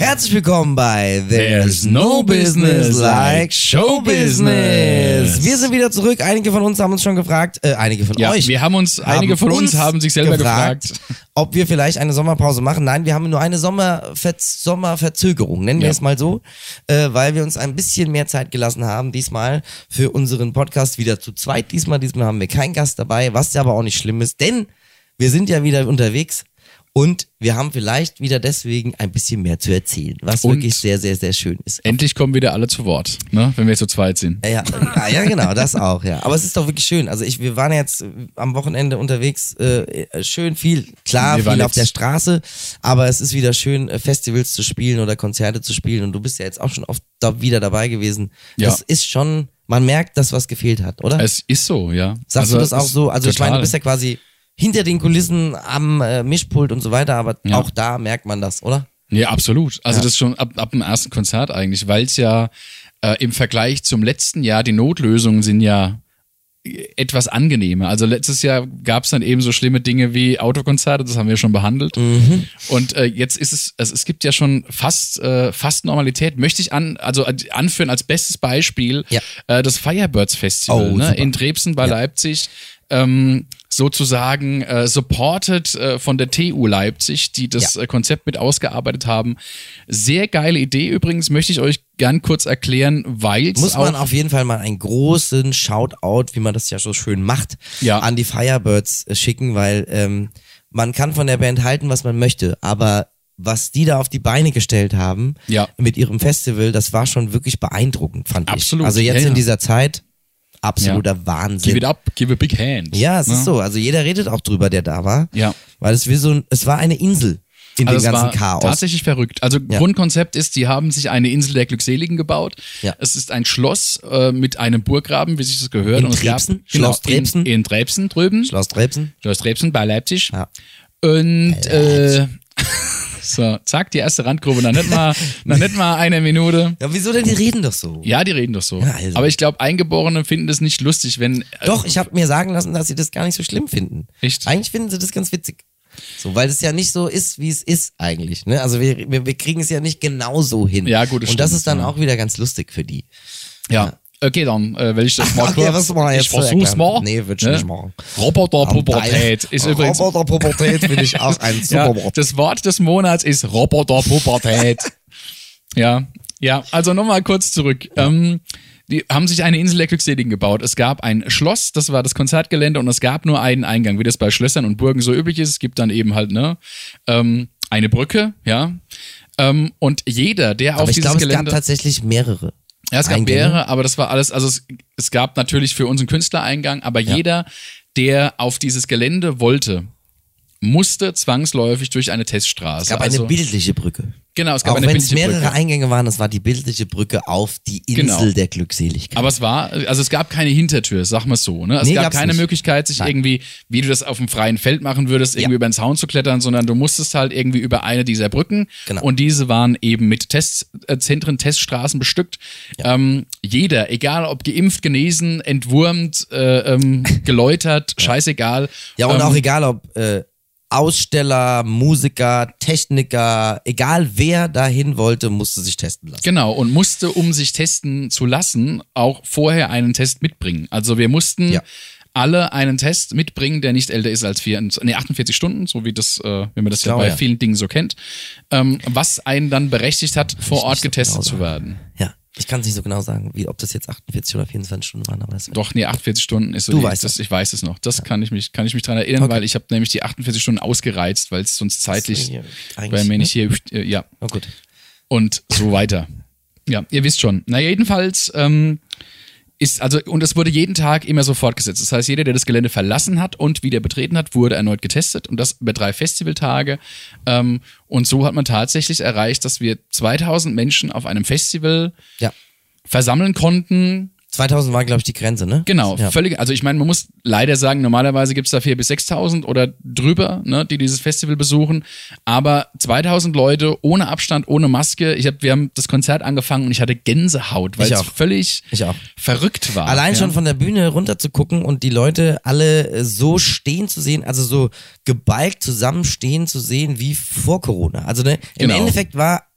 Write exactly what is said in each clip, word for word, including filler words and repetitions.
Herzlich willkommen bei There's No Business Like Show Business. Wir sind wieder zurück. Einige von uns haben uns schon gefragt, äh, einige von ja, euch. Wir haben uns, haben einige von uns, uns haben sich selber gefragt, gefragt, ob wir vielleicht eine Sommerpause machen. Nein, wir haben nur eine Sommerver- Sommerverzögerung, nennen wir ja. es mal so, äh, weil wir uns ein bisschen mehr Zeit gelassen haben, diesmal für unseren Podcast wieder zu zweit. Diesmal, diesmal haben wir keinen Gast dabei, was ja aber auch nicht schlimm ist, denn wir sind ja wieder unterwegs. Und wir haben vielleicht wieder deswegen ein bisschen mehr zu erzählen, was und wirklich sehr, sehr, sehr schön ist. Endlich kommen wieder alle zu Wort, ne? Wenn wir zu zweit sind. Ja, ja, ja, genau, das auch, ja. Aber es ist doch wirklich schön. Also ich, wir waren jetzt am Wochenende unterwegs, äh, schön viel, klar, wir viel auf der Straße, aber es ist wieder schön, Festivals zu spielen oder Konzerte zu spielen. Und du bist ja jetzt auch schon oft da wieder dabei gewesen. Ja. Das ist schon, man merkt, dass was gefehlt hat, oder? Es ist so, ja. Sagst also du das auch so? Also total. Ich meine, du bist ja quasi hinter den Kulissen am äh, Mischpult und so weiter, aber ja. auch da merkt man das, oder? Ja, absolut. Also ja. das schon ab, ab dem ersten Konzert eigentlich, weil es ja äh, im Vergleich zum letzten Jahr, die Notlösungen sind ja etwas angenehmer. Also letztes Jahr gab es dann eben so schlimme Dinge wie Autokonzerte, das haben wir schon behandelt. Mhm. Und äh, jetzt ist es, also es gibt ja schon fast äh, fast Normalität. Möchte ich an, also anführen als bestes Beispiel ja. äh, das Firebirds Festival, oh, ne, in Dresden bei ja. Leipzig. Ähm, sozusagen äh, supported äh, von der T U Leipzig, die das ja. äh, Konzept mit ausgearbeitet haben. Sehr geile Idee übrigens, möchte ich euch gern kurz erklären, weil muss man auf jeden Fall mal einen großen Shoutout, wie man das ja so schön macht, ja. an die Firebirds äh, schicken, weil ähm, man kann von der Band halten, was man möchte, aber was die da auf die Beine gestellt haben ja. mit ihrem Festival, das war schon wirklich beeindruckend, fand Absolut. ich. Also jetzt ja, ja. in dieser Zeit absoluter ja. Wahnsinn. Give it up, give a big hand. Ja, es ja. ist so. Also jeder redet auch drüber, der da war. Ja. Weil es wie so ein, es war eine Insel in also dem ganzen war Chaos. Tatsächlich verrückt. Also ja. Grundkonzept ist, die haben sich eine Insel der Glückseligen gebaut. Ja. Es ist ein Schloss äh, mit einem Burggraben, wie sich das gehört. In und Dresden? Es gab, Schloss genau, Dresden? In, in Dresden drüben. Schloss Dresden. Schloss Dresden bei Leipzig. Ja. Und äh, so, zack, die erste Randgruppe, dann nicht mal, dann nicht mal eine Minute. Ja, wieso denn? Die reden doch so. Ja, die reden doch so. Ja, also. Aber ich glaube, Eingeborene finden das nicht lustig, wenn... Äh, doch, ich habe mir sagen lassen, dass sie das gar nicht so schlimm finden. Echt? Eigentlich finden sie das ganz witzig. So, weil es ja nicht so ist, wie es ist eigentlich. Ne? Also wir, wir, wir kriegen es ja nicht genau so hin. Ja, gut, das Und das stimmt, ist dann ja. auch wieder ganz lustig für die. Ja. ja. Okay, dann äh, will ich das mal kurz. Okay, was mal jetzt ich versuch's mal. Nee, würde ich ne? nicht machen. Roboterpubertät ist übrigens... Roboterpubertät finde ich auch ein super ja, das Wort des Monats ist Roboterpubertät. ja, ja, also nochmal kurz zurück. Ja. Ähm, die haben sich eine Insel der Glückseligen gebaut. Es gab ein Schloss, das war das Konzertgelände und es gab nur einen Eingang, wie das bei Schlössern und Burgen so üblich ist. Es gibt dann eben halt ne ähm, eine Brücke, ja. Ähm, und jeder, der Aber auf ich dieses glaub, Gelände... es gab tatsächlich mehrere. Ja, es gab Eingänge. mehrere, aber das war alles, also es, es gab natürlich für uns einen Künstlereingang, aber ja. jeder, der auf dieses Gelände wollte, musste zwangsläufig durch eine Teststraße. Es gab also, eine bildliche Brücke. Genau, es gab Auch eine wenn bildliche es mehrere Brücke. Eingänge waren, das war die bildliche Brücke auf die Insel genau. der Glückseligkeit. Aber es war, also es gab keine Hintertür, sag mal so, ne? Es nee, gab keine nicht. Möglichkeit, sich Nein. irgendwie, wie du das auf dem freien Feld machen würdest, irgendwie ja. über den Zaun zu klettern, sondern du musstest halt irgendwie über eine dieser Brücken. Genau. Und diese waren eben mit Testzentren, Teststraßen bestückt. Ja. Ähm, jeder, egal ob geimpft, genesen, entwurmt, äh, ähm, geläutert, ja. scheißegal. Ja, und ähm, auch egal ob äh, Aussteller, Musiker, Techniker, egal wer dahin wollte, musste sich testen lassen. Genau, und musste, um sich testen zu lassen, auch vorher einen Test mitbringen. Also wir mussten ja. alle einen Test mitbringen, der nicht älter ist als vier, nee, achtundvierzig Stunden, so wie das, äh, wenn man das ja bei ja. vielen Dingen so kennt, ähm, was einen dann berechtigt hat, vor Ort getestet so genau zu werden. Ja. Ich kann es nicht so genau sagen, wie ob das jetzt achtundvierzig oder vierundzwanzig Stunden waren. Aber das Doch, nee, achtundvierzig Stunden ist so. Du die, weißt das. Ich weiß es noch. Das ja. kann ich mich, kann ich mich dran erinnern, okay. weil ich habe nämlich die achtundvierzig Stunden ausgereizt, weil es sonst zeitlich, weil mir nicht hier, äh, ja. Oh, gut. Und so weiter. Ja, ihr wisst schon. Na jedenfalls ähm, ist also und es wurde jeden Tag immer so fortgesetzt. Das heißt, jeder, der das Gelände verlassen hat und wieder betreten hat, wurde erneut getestet und das über drei Festivaltage. Ähm, und so hat man tatsächlich erreicht, dass wir zweitausend Menschen auf einem Festival ja. versammeln konnten. zweitausend war, glaube ich, die Grenze, ne? Genau, ja. völlig. Also ich meine, man muss leider sagen, normalerweise gibt's da viertausend bis sechstausend oder drüber, ne, die dieses Festival besuchen. Aber zweitausend Leute ohne Abstand, ohne Maske. Ich hab, wir haben das Konzert angefangen und ich hatte Gänsehaut, weil es völlig ich auch. verrückt war. Allein ja. schon von der Bühne runter zu gucken und die Leute alle so stehen zu sehen, also so gebalgt zusammenstehen zu sehen wie vor Corona. Also ne, im genau. Endeffekt war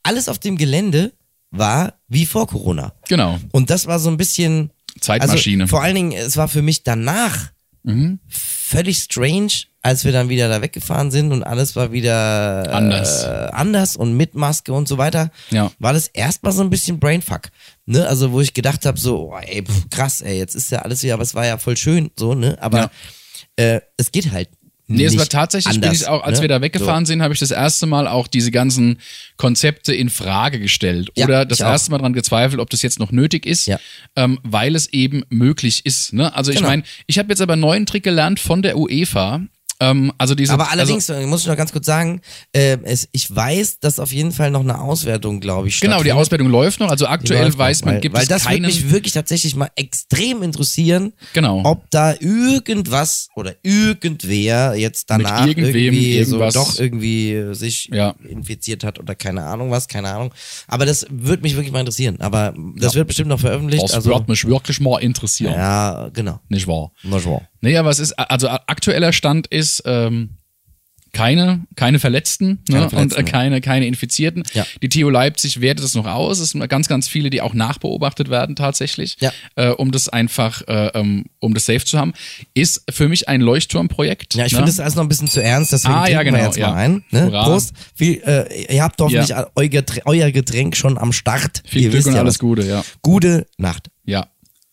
alles auf dem Gelände war wie vor Corona. Genau. Und das war so ein bisschen Zeitmaschine. Also vor allen Dingen, es war für mich danach mhm. völlig strange, als wir dann wieder da weggefahren sind und alles war wieder anders, äh, anders und mit Maske und so weiter. Ja. War das erstmal so ein bisschen Brainfuck, ne? Also wo ich gedacht habe, so, oh, ey, pff, krass, ey, jetzt ist ja alles wieder, aber es war ja voll schön, so, ne? Aber ja. äh, es geht halt. Nee, es war tatsächlich, anders, bin ich auch, als ne? wir da weggefahren so. sind, habe ich das erste Mal auch diese ganzen Konzepte in Frage gestellt. Ja, oder das erste Mal dran gezweifelt, ob das jetzt noch nötig ist, ja. ähm, weil es eben möglich ist. Ne? Also genau. ich meine, ich habe jetzt aber einen neuen Trick gelernt von der UEFA. Ähm, also diese, aber allerdings, also, muss ich noch ganz kurz sagen, äh, es, ich weiß, dass auf jeden Fall noch eine Auswertung, glaube ich, Genau, die Auswertung läuft noch. Also aktuell weiß noch, man, weil, gibt weil es das keinen... Weil das würde mich wirklich tatsächlich mal extrem interessieren, genau. ob da irgendwas oder irgendwer jetzt danach Mit irgendwem irgendwie so irgendwas doch irgendwie sich ja. infiziert hat oder keine Ahnung was, keine Ahnung. Aber das würde mich wirklich mal interessieren. Aber das ja. wird bestimmt noch veröffentlicht. Das also, wird mich wirklich mal interessieren. Ja, genau. Nicht wahr? Nicht wahr. Nee, aber es ist, also aktueller Stand ist, ähm, Keine, keine Verletzten, keine ne? Verletzten und äh, keine, keine Infizierten. Ja. Die T U Leipzig wertet das noch aus. Es sind ganz, ganz viele, die auch nachbeobachtet werden tatsächlich, ja. äh, um das einfach, äh, um, um das safe zu haben. Ist für mich ein Leuchtturmprojekt. Ja, ich ne? finde das alles noch ein bisschen zu ernst, deswegen ah, ja, trinken genau, wir jetzt ja. mal ein. Ne? Hurra. Prost. Viel, äh, ihr habt hoffentlich Ja. euer, euer Getränk schon am Start. Viel ihr Glück wisst und ja alles was. Gute, ja. Gute Nacht. Ja.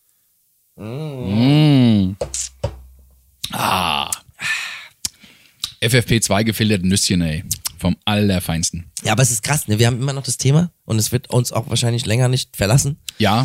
Mm. Mm. Ah. F F P zwei gefilterte Nüsschen, ey. Vom Allerfeinsten. Ja, aber es ist krass, ne? Wir haben immer noch das Thema und es wird uns auch wahrscheinlich länger nicht verlassen. Ja.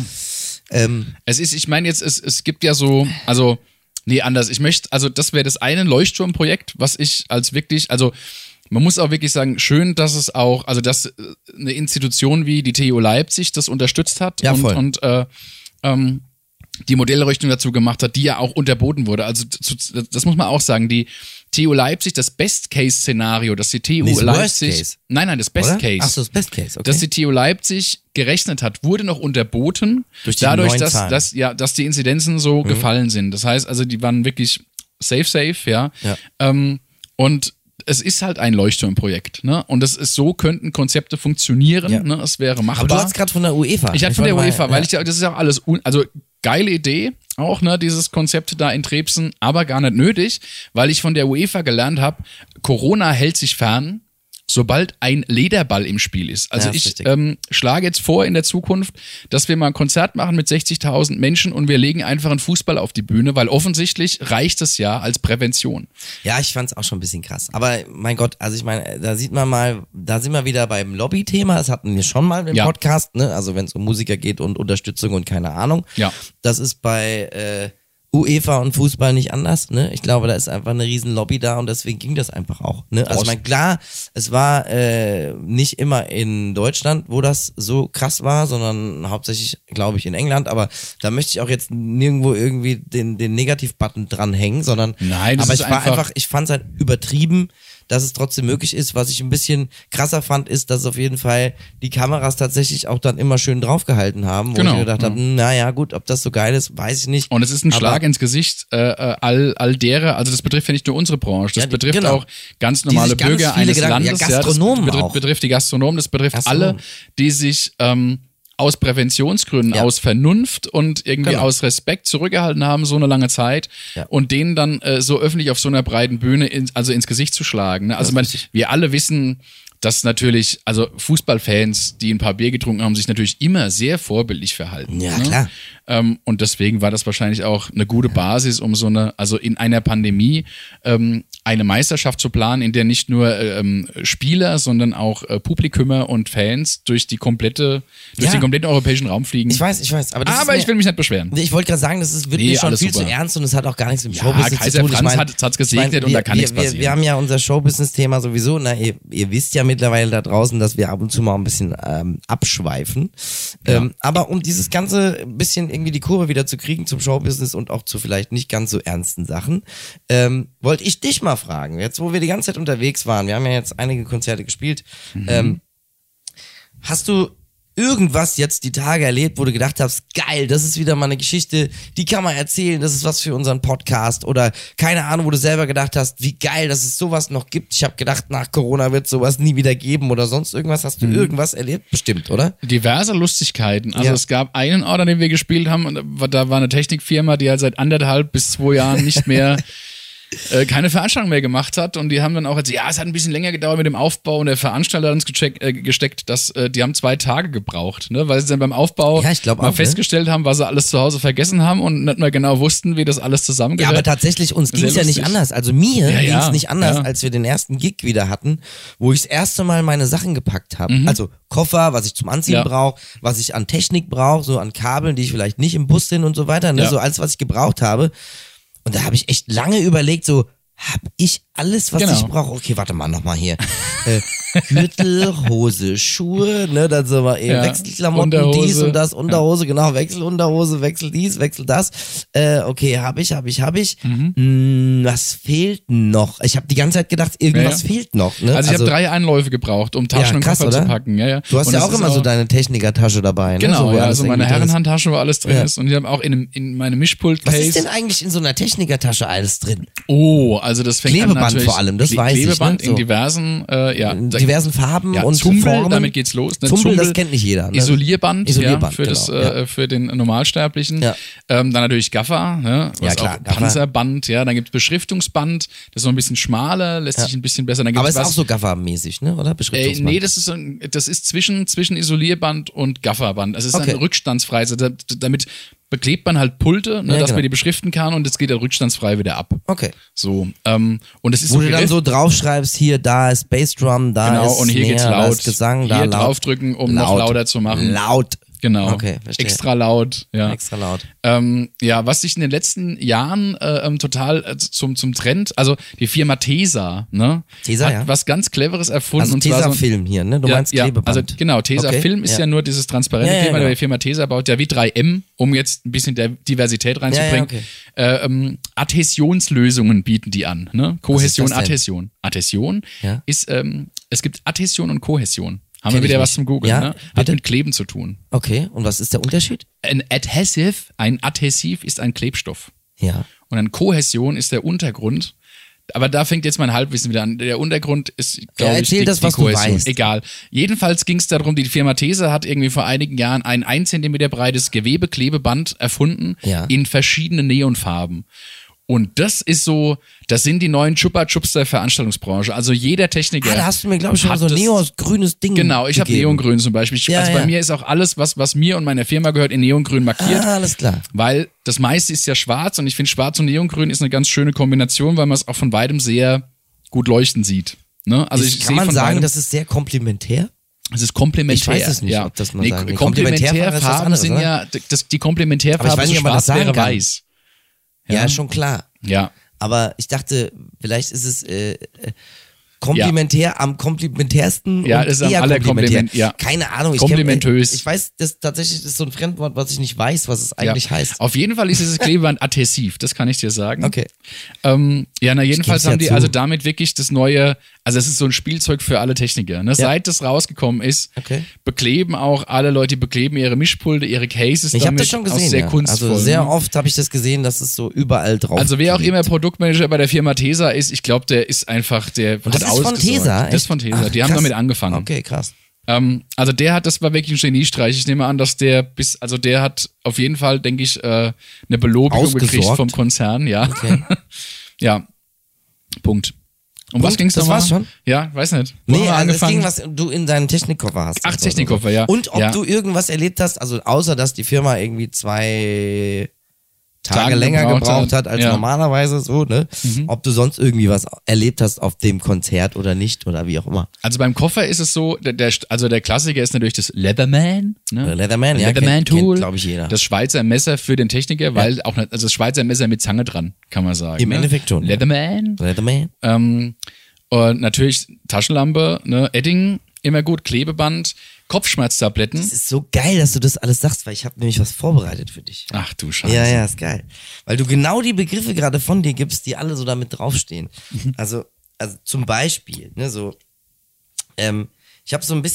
Ähm, es ist, ich meine jetzt, es, es gibt ja so, also, nee, anders. Ich möchte, also das wäre das eine Leuchtturmprojekt, was ich als wirklich, also man muss auch wirklich sagen, schön, dass es auch, also dass eine Institution wie die T U Leipzig das unterstützt hat ja, und, voll. und äh, ähm, die Modellrichtung dazu gemacht hat, die ja auch unterboten wurde. Also zu, das muss man auch sagen, die T U Leipzig, das Best-Case-Szenario, dass die T U Nee, das Leipzig... Worst Case. Nein, nein, das Best-Case. Achso, das Best Case, okay. Dass die T U Leipzig gerechnet hat, wurde noch unterboten, Durch die dadurch, neuen dass, Zahlen. dass, ja, dass die Inzidenzen so Mhm. gefallen sind. Das heißt also, die waren wirklich safe, safe, ja. Ja. Ähm, und es ist halt ein Leuchtturmprojekt, ne? Und es ist so, könnten Konzepte funktionieren, Ja. ne? Es wäre machbar. Aber du hast gerade von der UEFA. Ich hatte von der wollte UEFA, mal- weil ja. ich ja, das ist ja auch alles, un, also geile Idee, auch, ne, dieses Konzept da in Trebsen, aber gar nicht nötig, weil ich von der UEFA gelernt habe, Corona hält sich fern, sobald ein Lederball im Spiel ist. Also Ja, ist ich richtig. ähm, schlage jetzt vor in der Zukunft, dass wir mal ein Konzert machen mit sechzigtausend Menschen und wir legen einfach einen Fußball auf die Bühne, weil offensichtlich reicht es ja als Prävention. Ja, ich fand's auch schon ein bisschen krass. Aber mein Gott, also ich meine, da sieht man mal, da sind wir wieder beim Lobby-Thema. Das hatten wir schon mal im Ja. Podcast, ne? Also wenn es um Musiker geht und Unterstützung und keine Ahnung. Ja. Das ist bei äh, UEFA und Fußball nicht anders, ne? Ich glaube, da ist einfach eine riesen Lobby da und deswegen ging das einfach auch, ne? Also ich meine, klar, es war äh, nicht immer in Deutschland, wo das so krass war, sondern hauptsächlich, glaube ich, in England, aber da möchte ich auch jetzt nirgendwo irgendwie den, den Negativ-Button dranhängen, sondern Nein, das aber ist ich war einfach- einfach, ich fand es halt übertrieben, dass es trotzdem möglich ist. Was ich ein bisschen krasser fand, ist, dass auf jeden Fall die Kameras tatsächlich auch dann immer schön draufgehalten haben, wo Genau, ich mir gedacht ja. habe, naja gut, ob das so geil ist, weiß ich nicht. Und es ist ein Aber- Schlag ins Gesicht äh, äh, all, all derer, also das betrifft ja nicht nur unsere Branche, das Ja, die- betrifft genau. auch ganz normale sich ganz Bürger viele eines Gedanken- ja, Landes. Gastronomen das betrifft, auch. betrifft die Gastronomen, das betrifft Gastronomen. alle, die sich ähm, aus Präventionsgründen, Ja. aus Vernunft und irgendwie Genau. aus Respekt zurückgehalten haben, so eine lange Zeit Ja. und denen dann äh, so öffentlich auf so einer breiten Bühne in, also ins Gesicht zu schlagen. Ne? Also Das ist man, richtig. wir alle wissen, dass natürlich, also Fußballfans, die ein paar Bier getrunken haben, sich natürlich immer sehr vorbildlich verhalten. Ja, ne? klar. Ähm, und deswegen war das wahrscheinlich auch eine gute Basis, um so eine, also in einer Pandemie ähm, eine Meisterschaft zu planen, in der nicht nur ähm, Spieler, sondern auch äh, Publikumer und Fans durch die komplette, durch Ja. den kompletten europäischen Raum fliegen. Ich weiß, ich weiß, aber das aber ist ich will mich nicht beschweren. Nee, ich wollte gerade sagen, das ist, wird Nee, mir schon alles viel super. zu ernst und es hat auch gar nichts mit Ja, Showbusiness Kaiser zu tun. Franz ich mein, hat- hat's gesegnet ich mein, und da wir- kann wir, nichts wir, passieren. Wir haben ja unser Showbusiness-Thema sowieso. Na, ihr, ihr wisst ja mittlerweile da draußen, dass wir ab und zu mal ein bisschen ähm, abschweifen. Ähm, aber um dieses ganze bisschen irgendwie die Kurve wieder zu kriegen zum Showbusiness und auch zu vielleicht nicht ganz so ernsten Sachen, ähm, wollte ich dich mal fragen, jetzt wo wir die ganze Zeit unterwegs waren, wir haben ja jetzt einige Konzerte gespielt, Mhm. ähm, hast du irgendwas jetzt die Tage erlebt, wo du gedacht hast, geil, das ist wieder mal eine Geschichte, die kann man erzählen, das ist was für unseren Podcast oder keine Ahnung, wo du selber gedacht hast, wie geil, dass es sowas noch gibt. Ich habe gedacht, nach Corona wird sowas nie wieder geben oder sonst irgendwas. Hast du mhm. irgendwas erlebt? Bestimmt, oder? Diverse Lustigkeiten. Also Ja. es gab einen Ort, an dem wir gespielt haben und da war eine Technikfirma, die halt seit anderthalb bis zwei Jahren nicht mehr äh, keine Veranstaltung mehr gemacht hat und die haben dann auch jetzt, ja, es hat ein bisschen länger gedauert mit dem Aufbau und der Veranstalter hat uns gecheckt, äh, gesteckt, dass äh, die haben zwei Tage gebraucht, ne, weil sie dann beim Aufbau Ja, ich glaub mal auch, ne? festgestellt haben, was sie alles zu Hause vergessen haben und nicht mehr genau wussten, wie das alles Ja, zusammengehört. aber tatsächlich, uns Sehr ging es ja nicht lustig. anders. Also mir Ja, ging es ja, nicht anders, ja. als wir den ersten Gig wieder hatten, wo ich das erste Mal meine Sachen gepackt habe. Also Koffer, was ich zum Anziehen Ja. brauche, was ich an Technik brauche, so an Kabeln, die ich vielleicht nicht im Bus sind und so weiter, ne? Ja. So alles, was ich gebraucht habe. Und da habe ich echt lange überlegt, so, hab ich alles, was Genau. ich brauche? Okay, warte mal, nochmal hier. äh, Gürtel, Hose, Schuhe, ne, dann so mal eben Ja. Wechselklamotten, dies Unterhose. und das, Unterhose, genau, Wechselunterhose, Wechsel dies, Wechsel das. Äh, okay, hab ich, hab ich, hab ich. Mhm. Hm, was fehlt noch? Ich habe die ganze Zeit gedacht, irgendwas Ja, ja. fehlt noch. Ne? Also ich habe drei Einläufe gebraucht, um Taschen Ja, und krass, Koffer oder? zu packen. Ja, ja. Du hast Und ja das auch ist immer so deine Technikertasche dabei, ne? Genau, so, wo ja, alles also meine irgendwie drin ist. Herrenhandtasche, wo alles drin Ja. ist und ich habe auch in, in meine Mischpult-Case. Was ist denn eigentlich in so einer Technikertasche alles drin? Oh, also das fängt Klebeband an natürlich, vor allem, das Kle- weiß ich, Klebeband ne? in So. diversen, äh, ja, In diversen Farben ja, und Zumbel, Formen. damit geht's los. Ne? Zumbel, das Zumbel, kennt nicht jeder. Ne? Isolierband, Isolierband, ja, für, das, genau, äh, für den Normalsterblichen. Ja. Ähm, dann natürlich Gaffer, ne? Was Ja, klar, auch Gaffer. Panzerband, ja. Dann gibt's Beschriftungsband, das ist so ein bisschen schmaler, lässt sich ein bisschen besser. Dann gibt's Aber ist was, auch so Gaffer-mäßig, ne? Oder? Äh, Beschriftungsband. nee, das ist, so ein, das ist zwischen, zwischen Isolierband und Gafferband. Also es ist Okay. ein rückstandsfrei. Also da, damit beklebt man halt Pulte, ne, Ja, dass genau. man die beschriften kann und das geht dann rückstandsfrei wieder ab. Okay. So, ähm, und es ist Wo so du dann gerecht- so draufschreibst, hier, da ist Bassdrum, da genau, ist und hier Snare, geht's da laut. ist Gesang, da hier laut. draufdrücken, um noch Laut. lauter zu machen. Laut. Genau. Okay, verstehe. Extra laut, ja. Extra laut. Ähm, ja, was sich in den letzten Jahren äh, ähm, total äh, zum, zum Trend, also die Firma Tesa, ne? Tesa, hat ja. was ganz Cleveres erfunden. Also und zwar so, Tesa-Film hier, ne? Du ja, meinst ja, Klebeband. also genau, Tesa Okay, Film ist ja. ja. nur dieses transparente Ja, ja, Klebeband, genau. aber die Firma Tesa baut ja wie drei M, um jetzt ein bisschen der Diversität reinzubringen. Ja, äh, ähm, Adhäsionslösungen bieten die an, ne? Kohäsion, ist das denn? Adhäsion. Adhäsion Ja. ist, ähm, es gibt Adhäsion und Kohäsion. Haben Kenn wir wieder ich was nicht. zum Googeln, Ja, ne? Hat bitte? mit Kleben zu tun. Okay, und was ist der Unterschied? Ein Adhesive, ein Adhesiv ist ein Klebstoff. Ja. Und ein Kohäsion ist der Untergrund. Aber da fängt jetzt mein Halbwissen wieder an. Der Untergrund ist, glaube Ja, ich, erzähl die, das, die was du Kohäsion. weißt. Egal. Jedenfalls ging es darum, die Firma Tesa hat irgendwie vor einigen Jahren ein ein Zentimeter breites Gewebeklebeband erfunden Ja. in verschiedenen Neonfarben. Und das ist so, das sind die neuen Chupa Chups der Veranstaltungsbranche. Also jeder Techniker. Ah, da hast du mir, glaube ich, schon mal hat so ein das- neongrünes Ding Genau, ich habe gegeben. Neongrün zum Beispiel. Ich, Ja, also ja. bei mir ist auch alles, was, was mir und meiner Firma gehört, in Neongrün markiert. Ah, alles klar. Weil das meiste ist ja schwarz und ich finde schwarz und neongrün ist eine ganz schöne Kombination, weil man es auch von weitem sehr gut leuchten sieht. Ne? Also ich, Kann sehe man von sagen, weitem, das ist sehr komplementär? es ist komplementär. Ich weiß es nicht, ja. ob das man nee, sagen kann. Komplementärfarben Komplementärfarben ist was anderes, sind oder? ja, das, die Komplementärfarbe Aber ich weiß zu nicht, ob man das schwarz sagen wäre kann. weiß. Ja, Ja. schon klar. Ja. Aber ich dachte, vielleicht ist es äh, äh, komplementär am komplementärsten Ja, und ist am eher aller komplementär. Komplement- ja. Keine Ahnung. Ich Komplementös. Kenn, ich weiß, das tatsächlich ist so ein Fremdwort, was ich nicht weiß, was es eigentlich ja. heißt. Auf jeden Fall ist dieses Klebeband adhäsiv, das kann ich dir sagen. Okay. Ähm, ja, na jedenfalls geb's ja haben die zu. also damit wirklich das neue, also es ist so ein Spielzeug für alle Techniker. Ne? Seit das rausgekommen ist, Okay. bekleben auch alle Leute, die bekleben ihre Mischpulte, ihre Cases Ich habe damit das schon auch gesehen. sehr Ja. kunstvoll. Also sehr ne? oft habe ich das gesehen, dass es so überall drauf Also wer auch liegt. immer Produktmanager bei der Firma Tesa ist, ich glaube, der ist einfach, der Und das hat ist von ausgesorgt. Tesa? Das ist von echt? Tesa. Ach, die haben krass. damit angefangen. Okay, krass. Ähm, also der hat, das war wirklich ein Geniestreich. Ich nehme an, dass der bis, also der hat auf jeden Fall, denke ich, äh, eine Belobigung Ausgesorgt? gekriegt vom Konzern, ja. Okay. Ja. Punkt. Um was Punkt? ging's Das nochmal? war's schon? Ja, weiß nicht. Wo Nee, haben wir also das angefangen? Ding, was du in deinem Technikkoffer hast. Ach, und so. Technikkoffer, ja. Und ob Ja. du irgendwas erlebt hast, also außer, dass die Firma irgendwie zwei Tage Tage länger gebraucht gebraucht hat, hat als ja. normalerweise, so, ne? Mhm. Ob du sonst irgendwie was erlebt hast auf dem Konzert oder nicht oder wie auch immer. Also beim Koffer ist es so, der, der, also der Klassiker ist natürlich das Leatherman. Ne? Leatherman, ja, Leatherman kennt, kennt Tool. glaube ich, jeder. Das Schweizer Messer für den Techniker, weil auch nicht, also das Schweizer Messer mit Zange dran, kann man sagen. Im ne? Endeffekt schon, ja. Leatherman. Leatherman. Ähm, und natürlich Taschenlampe, ne? Edding, immer gut, Klebeband, Kopfschmerztabletten. Es ist so geil, dass du das alles sagst, weil ich habe nämlich was vorbereitet für dich. Ach du Scheiße. Ja, ja, ist geil. Weil du genau die Begriffe gerade von dir gibst, die alle so damit draufstehen. Also, also zum Beispiel, ne, so, ähm, ich habe so ein bisschen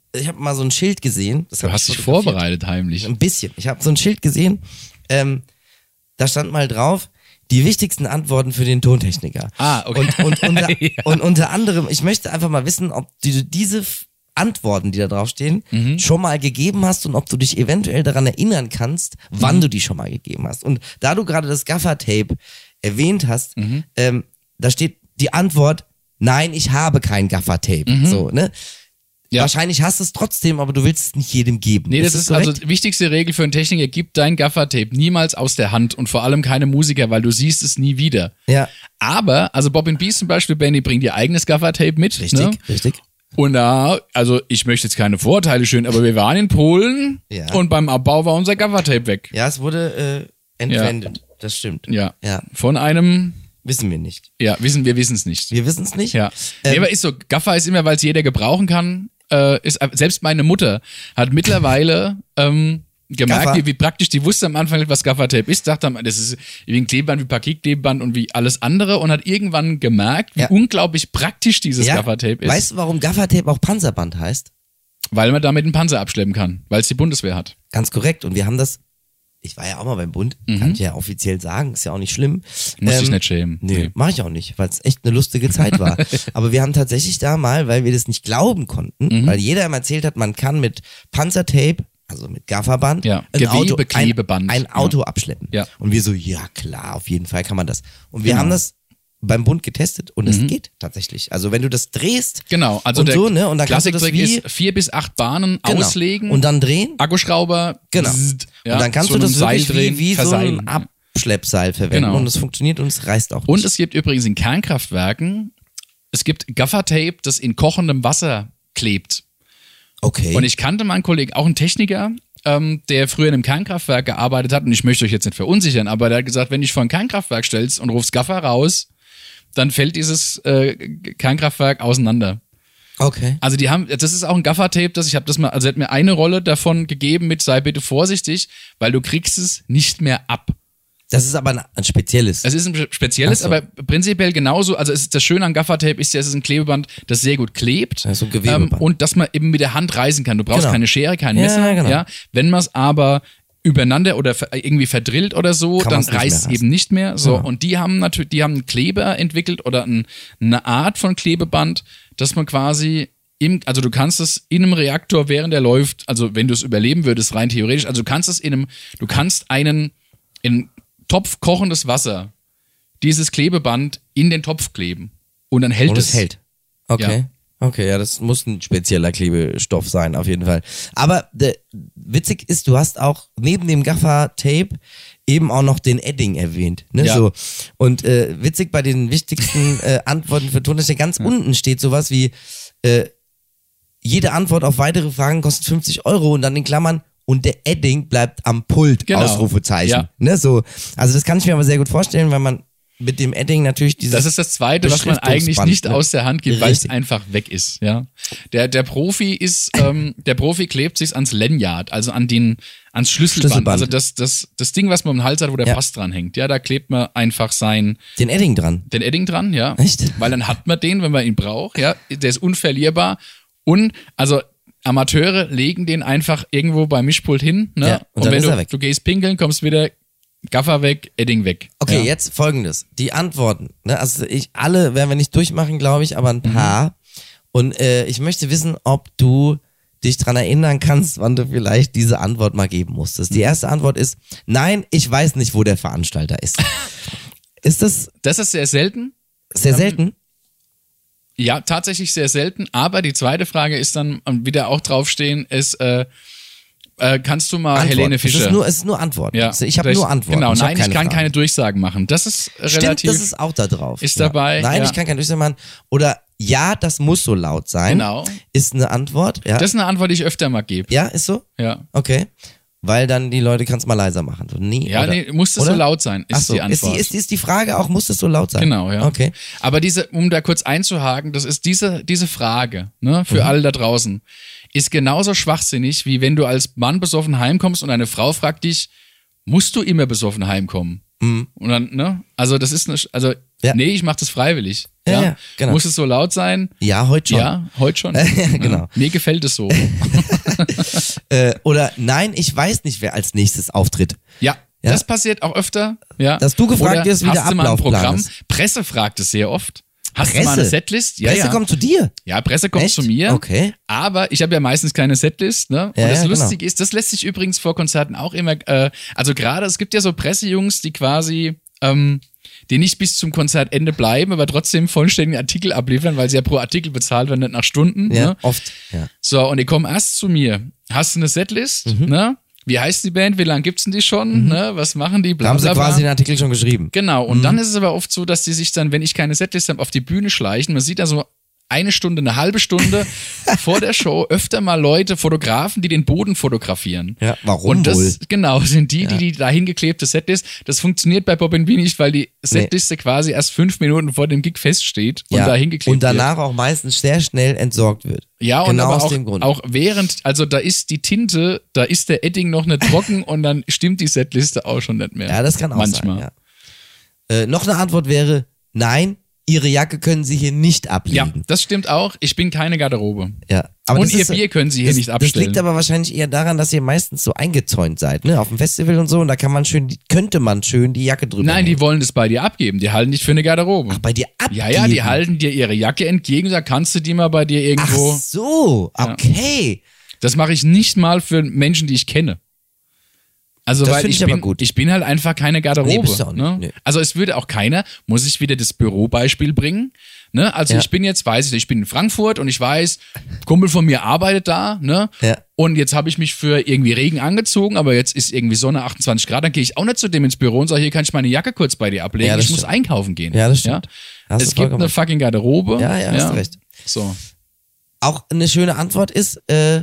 ich habe mal so ein Schild gesehen. Das Du hast dich vorbereitet heimlich. Ein bisschen. Ich habe so ein Schild gesehen, ähm, da stand mal drauf, die wichtigsten Antworten für den Tontechniker. Ah, okay. Und, und, unter, Ja. und unter anderem, ich möchte einfach mal wissen, ob du diese Antworten, die da draufstehen, Mhm. schon mal gegeben hast und ob du dich eventuell daran erinnern kannst, wann Mhm. du die schon mal gegeben hast. Und da du gerade das Gaffer-Tape erwähnt hast, Mhm. ähm, da steht die Antwort, nein, ich habe kein Gaffer-Tape. Mhm. So, ne? Ja. Wahrscheinlich hast du es trotzdem, aber du willst es nicht jedem geben. Nee, das ist, korrekt? also die wichtigste Regel für einen Techniker, gib dein Gaffer-Tape niemals aus der Hand und vor allem keine Musiker, weil du siehst es nie wieder. Ja, Aber, also Bob and Bees zum Beispiel, Benny, bringt ihr eigenes Gaffer-Tape mit. richtig, Ne? richtig. Und da, also ich möchte jetzt keine Vorurteile schön, aber wir waren in Polen Ja. und beim Abbau war unser Gaffer-Tape weg. Ja, es wurde äh, entwendet. Das stimmt. Ja. Ja, Von einem, wissen wir nicht. ja, wissen wir wissen es nicht. Wir wissen es nicht. Ja. Ähm, nee, aber ist so, Gaffer ist immer, weil es jeder gebrauchen kann. Äh, ist, selbst meine Mutter hat mittlerweile ähm, gemerkt, Gaffer? wie, wie praktisch, die wusste am Anfang nicht, was Gaffer-Tape ist, dachte, das ist wie ein Klebeband, wie Paketklebeband und wie alles andere und hat irgendwann gemerkt, wie Ja. unglaublich praktisch dieses ja, Gaffer-Tape ist, Weißt du, warum Gaffer-Tape auch Panzerband heißt? weil man damit einen Panzer abschleppen kann, weil es die Bundeswehr hat. Ganz korrekt. Und wir haben das, ich war ja auch mal beim Bund, kann ich ja offiziell sagen, ist ja auch nicht schlimm. Muss Ähm, dich nicht schämen. Nee, Nee. mach ich auch nicht, weil es echt eine lustige Zeit war. Aber wir haben tatsächlich da mal, weil wir das nicht glauben konnten, Mhm. weil jeder immer erzählt hat, man kann mit Panzertape, also mit Gafferband, Ja, ein Auto, ein, Gewebeklebeband. ein Auto abschleppen. Ja. Und wir so, ja klar, auf jeden Fall kann man das. Und wir Genau. haben das beim Bund getestet und es geht tatsächlich. Also wenn du das drehst Genau, also und der so, ne, und dann kannst du das Klassiktrick wie ist vier bis acht Bahnen genau, auslegen, und dann drehen. Akkuschrauber, Genau. zzt, ja, und dann kannst so du das ein Seil wirklich drehen, wie, wie so verseilen. ein Abschleppseil verwenden Genau. und es funktioniert und es reißt auch nicht. Und es gibt übrigens in Kernkraftwerken, es gibt Gaffertape, das in kochendem Wasser klebt. okay. Und ich kannte meinen Kollegen, auch einen Techniker, ähm, der früher in einem Kernkraftwerk gearbeitet hat, und ich möchte euch jetzt nicht verunsichern, aber der hat gesagt, wenn du dich vor ein Kernkraftwerk stellst und rufst Gaffer raus, dann fällt dieses äh, Kernkraftwerk auseinander. okay. Also die haben, das ist auch ein Gaffer-Tape, das ich habe das mal, also er hat mir eine Rolle davon gegeben mit sei bitte vorsichtig, weil du kriegst es nicht mehr ab. Das ist aber ein, ein spezielles. Es ist ein spezielles, Ach so. aber prinzipiell genauso, also es ist das Schöne an Gaffer-Tape ist ja, es ist ein Klebeband, das sehr gut klebt. Ja, so ein Gewebeband. ähm, und dass man eben mit der Hand reißen kann. Du brauchst Genau. keine Schere, kein Ja, Messer. genau. Ja, wenn man es aber übereinander oder ver- irgendwie verdrillt oder so, Kann dann man's nicht mehr reißt es reißen. eben nicht mehr. So, Ja. und die haben natürlich, die haben einen Kleber entwickelt oder ein, eine Art von Klebeband, dass man quasi im, also du kannst es in einem Reaktor, während er läuft, also wenn du es überleben würdest, rein theoretisch, also du kannst es in einem, du kannst einen, in einen Topf kochendes Wasser, dieses Klebeband in den Topf kleben und dann hält und es. es hält. Okay. Okay, ja, das muss ein spezieller Klebestoff sein, auf jeden Fall. Aber de, witzig ist, du hast auch neben dem Gaffer-Tape eben auch noch den Edding erwähnt. Ne? Ja. So. Und äh, witzig bei den wichtigsten äh, Antworten für Tontechnik, ganz Ja. unten steht sowas wie äh, jede Antwort auf weitere Fragen kostet fünfzig Euro und dann in Klammern und der Edding bleibt am Pult, Genau. Ausrufezeichen. Ja. Ne? So. Also das kann ich mir aber sehr gut vorstellen, weil man mit dem Edding natürlich dieses Das ist das Zweite, was man eigentlich Beschriftungsband, nicht ne? aus der Hand gibt, weil es Richtig. einfach weg ist. Ja, der der Profi ist, ähm, der Profi klebt sich ans Lanyard, also an den ans Schlüsselband, Schlüsselband. also das das das Ding, was man um den Hals hat, wo der Ja. Pass dran hängt. Ja, da klebt man einfach sein Den Edding dran. den Edding dran, ja, Echt? weil dann hat man den, wenn man ihn braucht. Ja, der ist unverlierbar und also Amateure legen den einfach irgendwo beim Mischpult hin, ne? Ja, und und dann wenn ist du er weg. du gehst pinkeln, kommst wieder Gaffer weg, Edding weg. Okay, ja. jetzt folgendes. Die Antworten. Ne? Also ich alle werden wir nicht durchmachen, glaube ich, aber ein paar. Und äh, ich möchte wissen, ob du dich dran erinnern kannst, wann du vielleicht diese Antwort mal geben musstest. Die erste Antwort ist, nein, ich weiß nicht, wo der Veranstalter ist. Ist das Das ist sehr selten. sehr selten? Ja, tatsächlich sehr selten. Aber die zweite Frage ist dann, um wieder auch draufstehen, ist, äh, äh, kannst du mal Antwort. Helene Es Fischer? ist nur, es ist nur Antworten. ja, Also ich habe das- nur Antworten. Genau, ich hab nein, ich keine kann Fragen. keine Durchsagen machen. Das ist Stimmt, relativ. das ist auch da drauf. Ist ja. dabei, Nein, ja. ich kann keine Durchsage machen. Oder ja, das muss so laut sein. Genau. Ist eine Antwort. Ja, Das ist eine Antwort, die ich öfter mal gebe. ja ist so? Ja. Okay. Weil dann die Leute kannst mal leiser machen. So, nee, Ja, oder? nee, muss das Oder? so laut sein, ist Ach so. die Antwort. Ist die, ist, ist die Frage auch, muss das so laut sein? Genau, ja. Okay. Aber diese, um da kurz einzuhaken, das ist diese, diese Frage, ne, für Mhm. alle da draußen, ist genauso schwachsinnig, wie wenn du als Mann besoffen heimkommst und eine Frau fragt dich, musst du immer besoffen heimkommen? Mhm. Und dann, ne? Also das ist eine, also ja. nee, ich mache das freiwillig. Ja, ja? ja, genau. Muss es so laut sein? Ja, heute schon. Ja, heute schon. ja, genau. Ja. Mir gefällt es so. äh, oder nein, ich weiß nicht, wer als nächstes auftritt. Ja. Ja? Das passiert auch öfter. Ja. Dass du gefragt wirst, wie der Ablaufplan ist. Presse fragt es sehr oft. Hast Presse? du mal eine Setlist? Ja, Presse ja. kommt zu dir? Ja, Presse kommt Echt? zu mir. Okay. Aber ich habe ja meistens keine Setlist, ne? Und Ja, das ja, Lustige genau. ist, das lässt sich übrigens vor Konzerten auch immer, äh, also gerade, es gibt ja so Pressejungs, die quasi, ähm, die nicht bis zum Konzertende bleiben, aber trotzdem vollständigen Artikel abliefern, weil sie ja pro Artikel bezahlt werden, nicht nach Stunden. Ja, ne? oft. Ja. So, und die kommen erst zu mir. Hast du eine Setlist? Mhm. Ne? Wie heißt die Band? Wie lange gibt's denn die schon? Mhm. Ne? Was machen die? Bla, haben sie quasi den Artikel schon geschrieben. Genau. Und mhm. dann ist es aber oft so, dass die sich dann, wenn ich keine Setlist habe, auf die Bühne schleichen. Man sieht da so eine Stunde, eine halbe Stunde vor der Show öfter mal Leute, Fotografen, die den Boden fotografieren. Ja, warum Und das, wohl? genau, sind die, Ja. die die da hingeklebte Setlist. Das funktioniert bei Bob and Bee nicht, weil die Setliste nee. quasi erst fünf Minuten vor dem Gig feststeht und ja. da hingeklebt Und danach wird. auch meistens sehr schnell entsorgt wird. Ja, und genau aber aus auch, dem Grund. auch während, also da ist die Tinte, da ist der Edding noch nicht trocken und dann stimmt die Setliste auch schon nicht mehr. Ja, das kann auch Manchmal. sein. Ja. Äh, noch eine Antwort wäre, nein, Ihre Jacke können Sie hier nicht ablegen. Ja, das stimmt auch. Ich bin keine Garderobe. Ja. Aber und das Ihr ist, Bier können Sie hier das, nicht abstellen. Das liegt aber wahrscheinlich eher daran, dass ihr meistens so eingezäunt seid, ne? Auf dem Festival und so, und da kann man schön, könnte man schön die Jacke drüber Nein, nehmen. die wollen das bei dir abgeben. Die halten dich für eine Garderobe. Ach, bei dir abgeben? Ja, ja, die halten dir ihre Jacke entgegen, da kannst du die mal bei dir irgendwo. Ach so, okay. Das mache ich nicht mal für Menschen, die ich kenne. Also, Das weil find ich ich aber bin, gut. ich bin halt einfach keine Garderobe. Nee, bist du auch nicht. Ne? Nee. Also es würde auch keiner, muss ich wieder das Bürobeispiel bringen. Ne? Also Ja. ich bin jetzt, weiß ich nicht, ich bin in Frankfurt und ich weiß, Kumpel von mir arbeitet da, ne? Ja. Und jetzt habe ich mich für irgendwie Regen angezogen, aber jetzt ist irgendwie Sonne achtundzwanzig Grad, dann gehe ich auch nicht zu dem ins Büro und sage, hier kann ich meine Jacke kurz bei dir ablegen, Ja, das ich muss stimmt. einkaufen gehen. Ja, das stimmt. Hast Es du gibt vollkommen eine recht. fucking Garderobe. Ja, ja, hast du recht. So. Auch eine schöne Antwort ist, äh,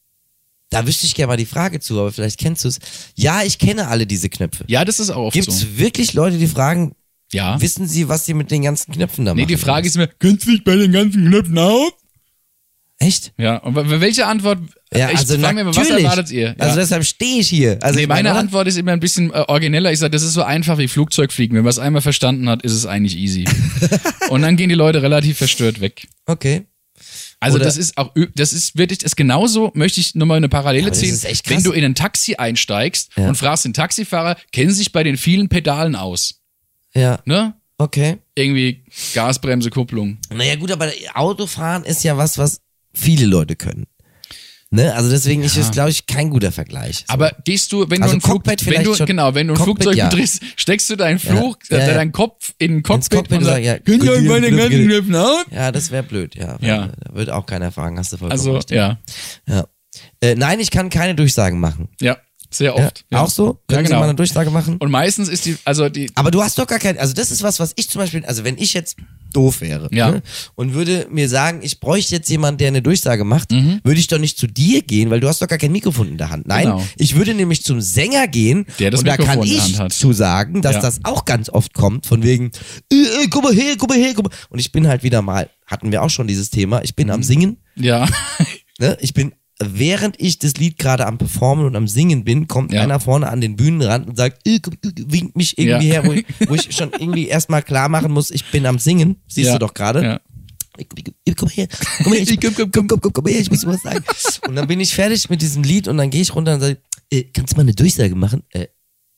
da wüsste ich gerne mal die Frage zu, aber vielleicht kennst du es. Ja, ich kenne alle diese Knöpfe. Ja, das ist auch oft Gibt es so. wirklich Leute, die fragen, Ja. wissen sie, was sie mit den ganzen Knöpfen da Nee, machen? die Frage ist mir, kennst du dich bei den ganzen Knöpfen aus? Echt? Ja, und w- welche Antwort? Ja, ich also frage mich mal, was natürlich. erwartet ihr? Ja. Also deshalb stehe ich hier. Also nee, ich meine meine, Antwort ist immer ein bisschen äh, origineller. Ich sage, das ist so einfach wie Flugzeugfliegen. Wenn man es einmal verstanden hat, ist es eigentlich easy. Und dann gehen die Leute relativ verstört weg. Okay. Also Oder- das ist auch, ü- das ist wirklich, das genauso, möchte ich nochmal eine Parallele Ja, aber das ziehen. ist echt krass. Wenn du in ein Taxi einsteigst Ja. und fragst den Taxifahrer, kennen Sie sich bei den vielen Pedalen aus? Ja, Ne? okay. Irgendwie Gasbremse, Kupplung. Naja gut, aber Autofahren ist ja was, was viele Leute können. Ne? Also deswegen ist es, glaube ich, kein guter Vergleich. So. Aber gehst du, wenn Also du ein Flug, Cockpit wenn vielleicht du, schon. genau, wenn du ein Cockpit, Flugzeug ja. drehst, steckst du deinen Flug, Ja, äh, ja. deinen Kopf in ein Cockpit, Cockpit und und sagst, sag, ja, könnt ihr euch bei den Knöpfe- ganzen Knöpfen aus? Ja, das wäre blöd, ja. Ja. Da wird auch keiner fragen, hast du vollkommen Also, recht. ja, Ja. Äh, nein, ich kann keine Durchsagen machen. ja, sehr Ja. oft. Ja. Auch so? Ja, Können Sie genau. mal eine Durchsage machen? Und meistens ist die, also die, Aber du hast doch gar kein, also das ist was, was ich zum Beispiel, also wenn ich jetzt doof wäre Ja. ne, und würde mir sagen, ich bräuchte jetzt jemanden, der eine Durchsage macht, Mhm. würde ich doch nicht zu dir gehen, weil du hast doch gar kein Mikrofon in der Hand. Nein, Genau. ich würde nämlich zum Sänger gehen Der das und da Mikrofon kann in der ich Hand hat. zu sagen, dass Ja. das auch ganz oft kommt, von wegen, äh, äh, guck mal her, guck mal her, guck mal. Und ich bin halt wieder mal, hatten wir auch schon dieses Thema, ich bin am Singen, ja, ne, ich bin während ich das Lied gerade am Performen und am Singen bin, kommt Ja. einer vorne an den Bühnenrand und sagt, äh, guck, guck, winkt mich irgendwie Ja. her, wo ich, wo ich schon irgendwie erstmal klar machen muss, ich bin am Singen. Siehst Ja. du doch gerade. Ja. Komm her, komm her, ich, komm, komm, komm, komm, komm, komm her, ich muss dir was sagen. Und dann bin ich fertig mit diesem Lied und dann gehe ich runter und sage, äh, kannst du mal eine Durchsage machen? Äh,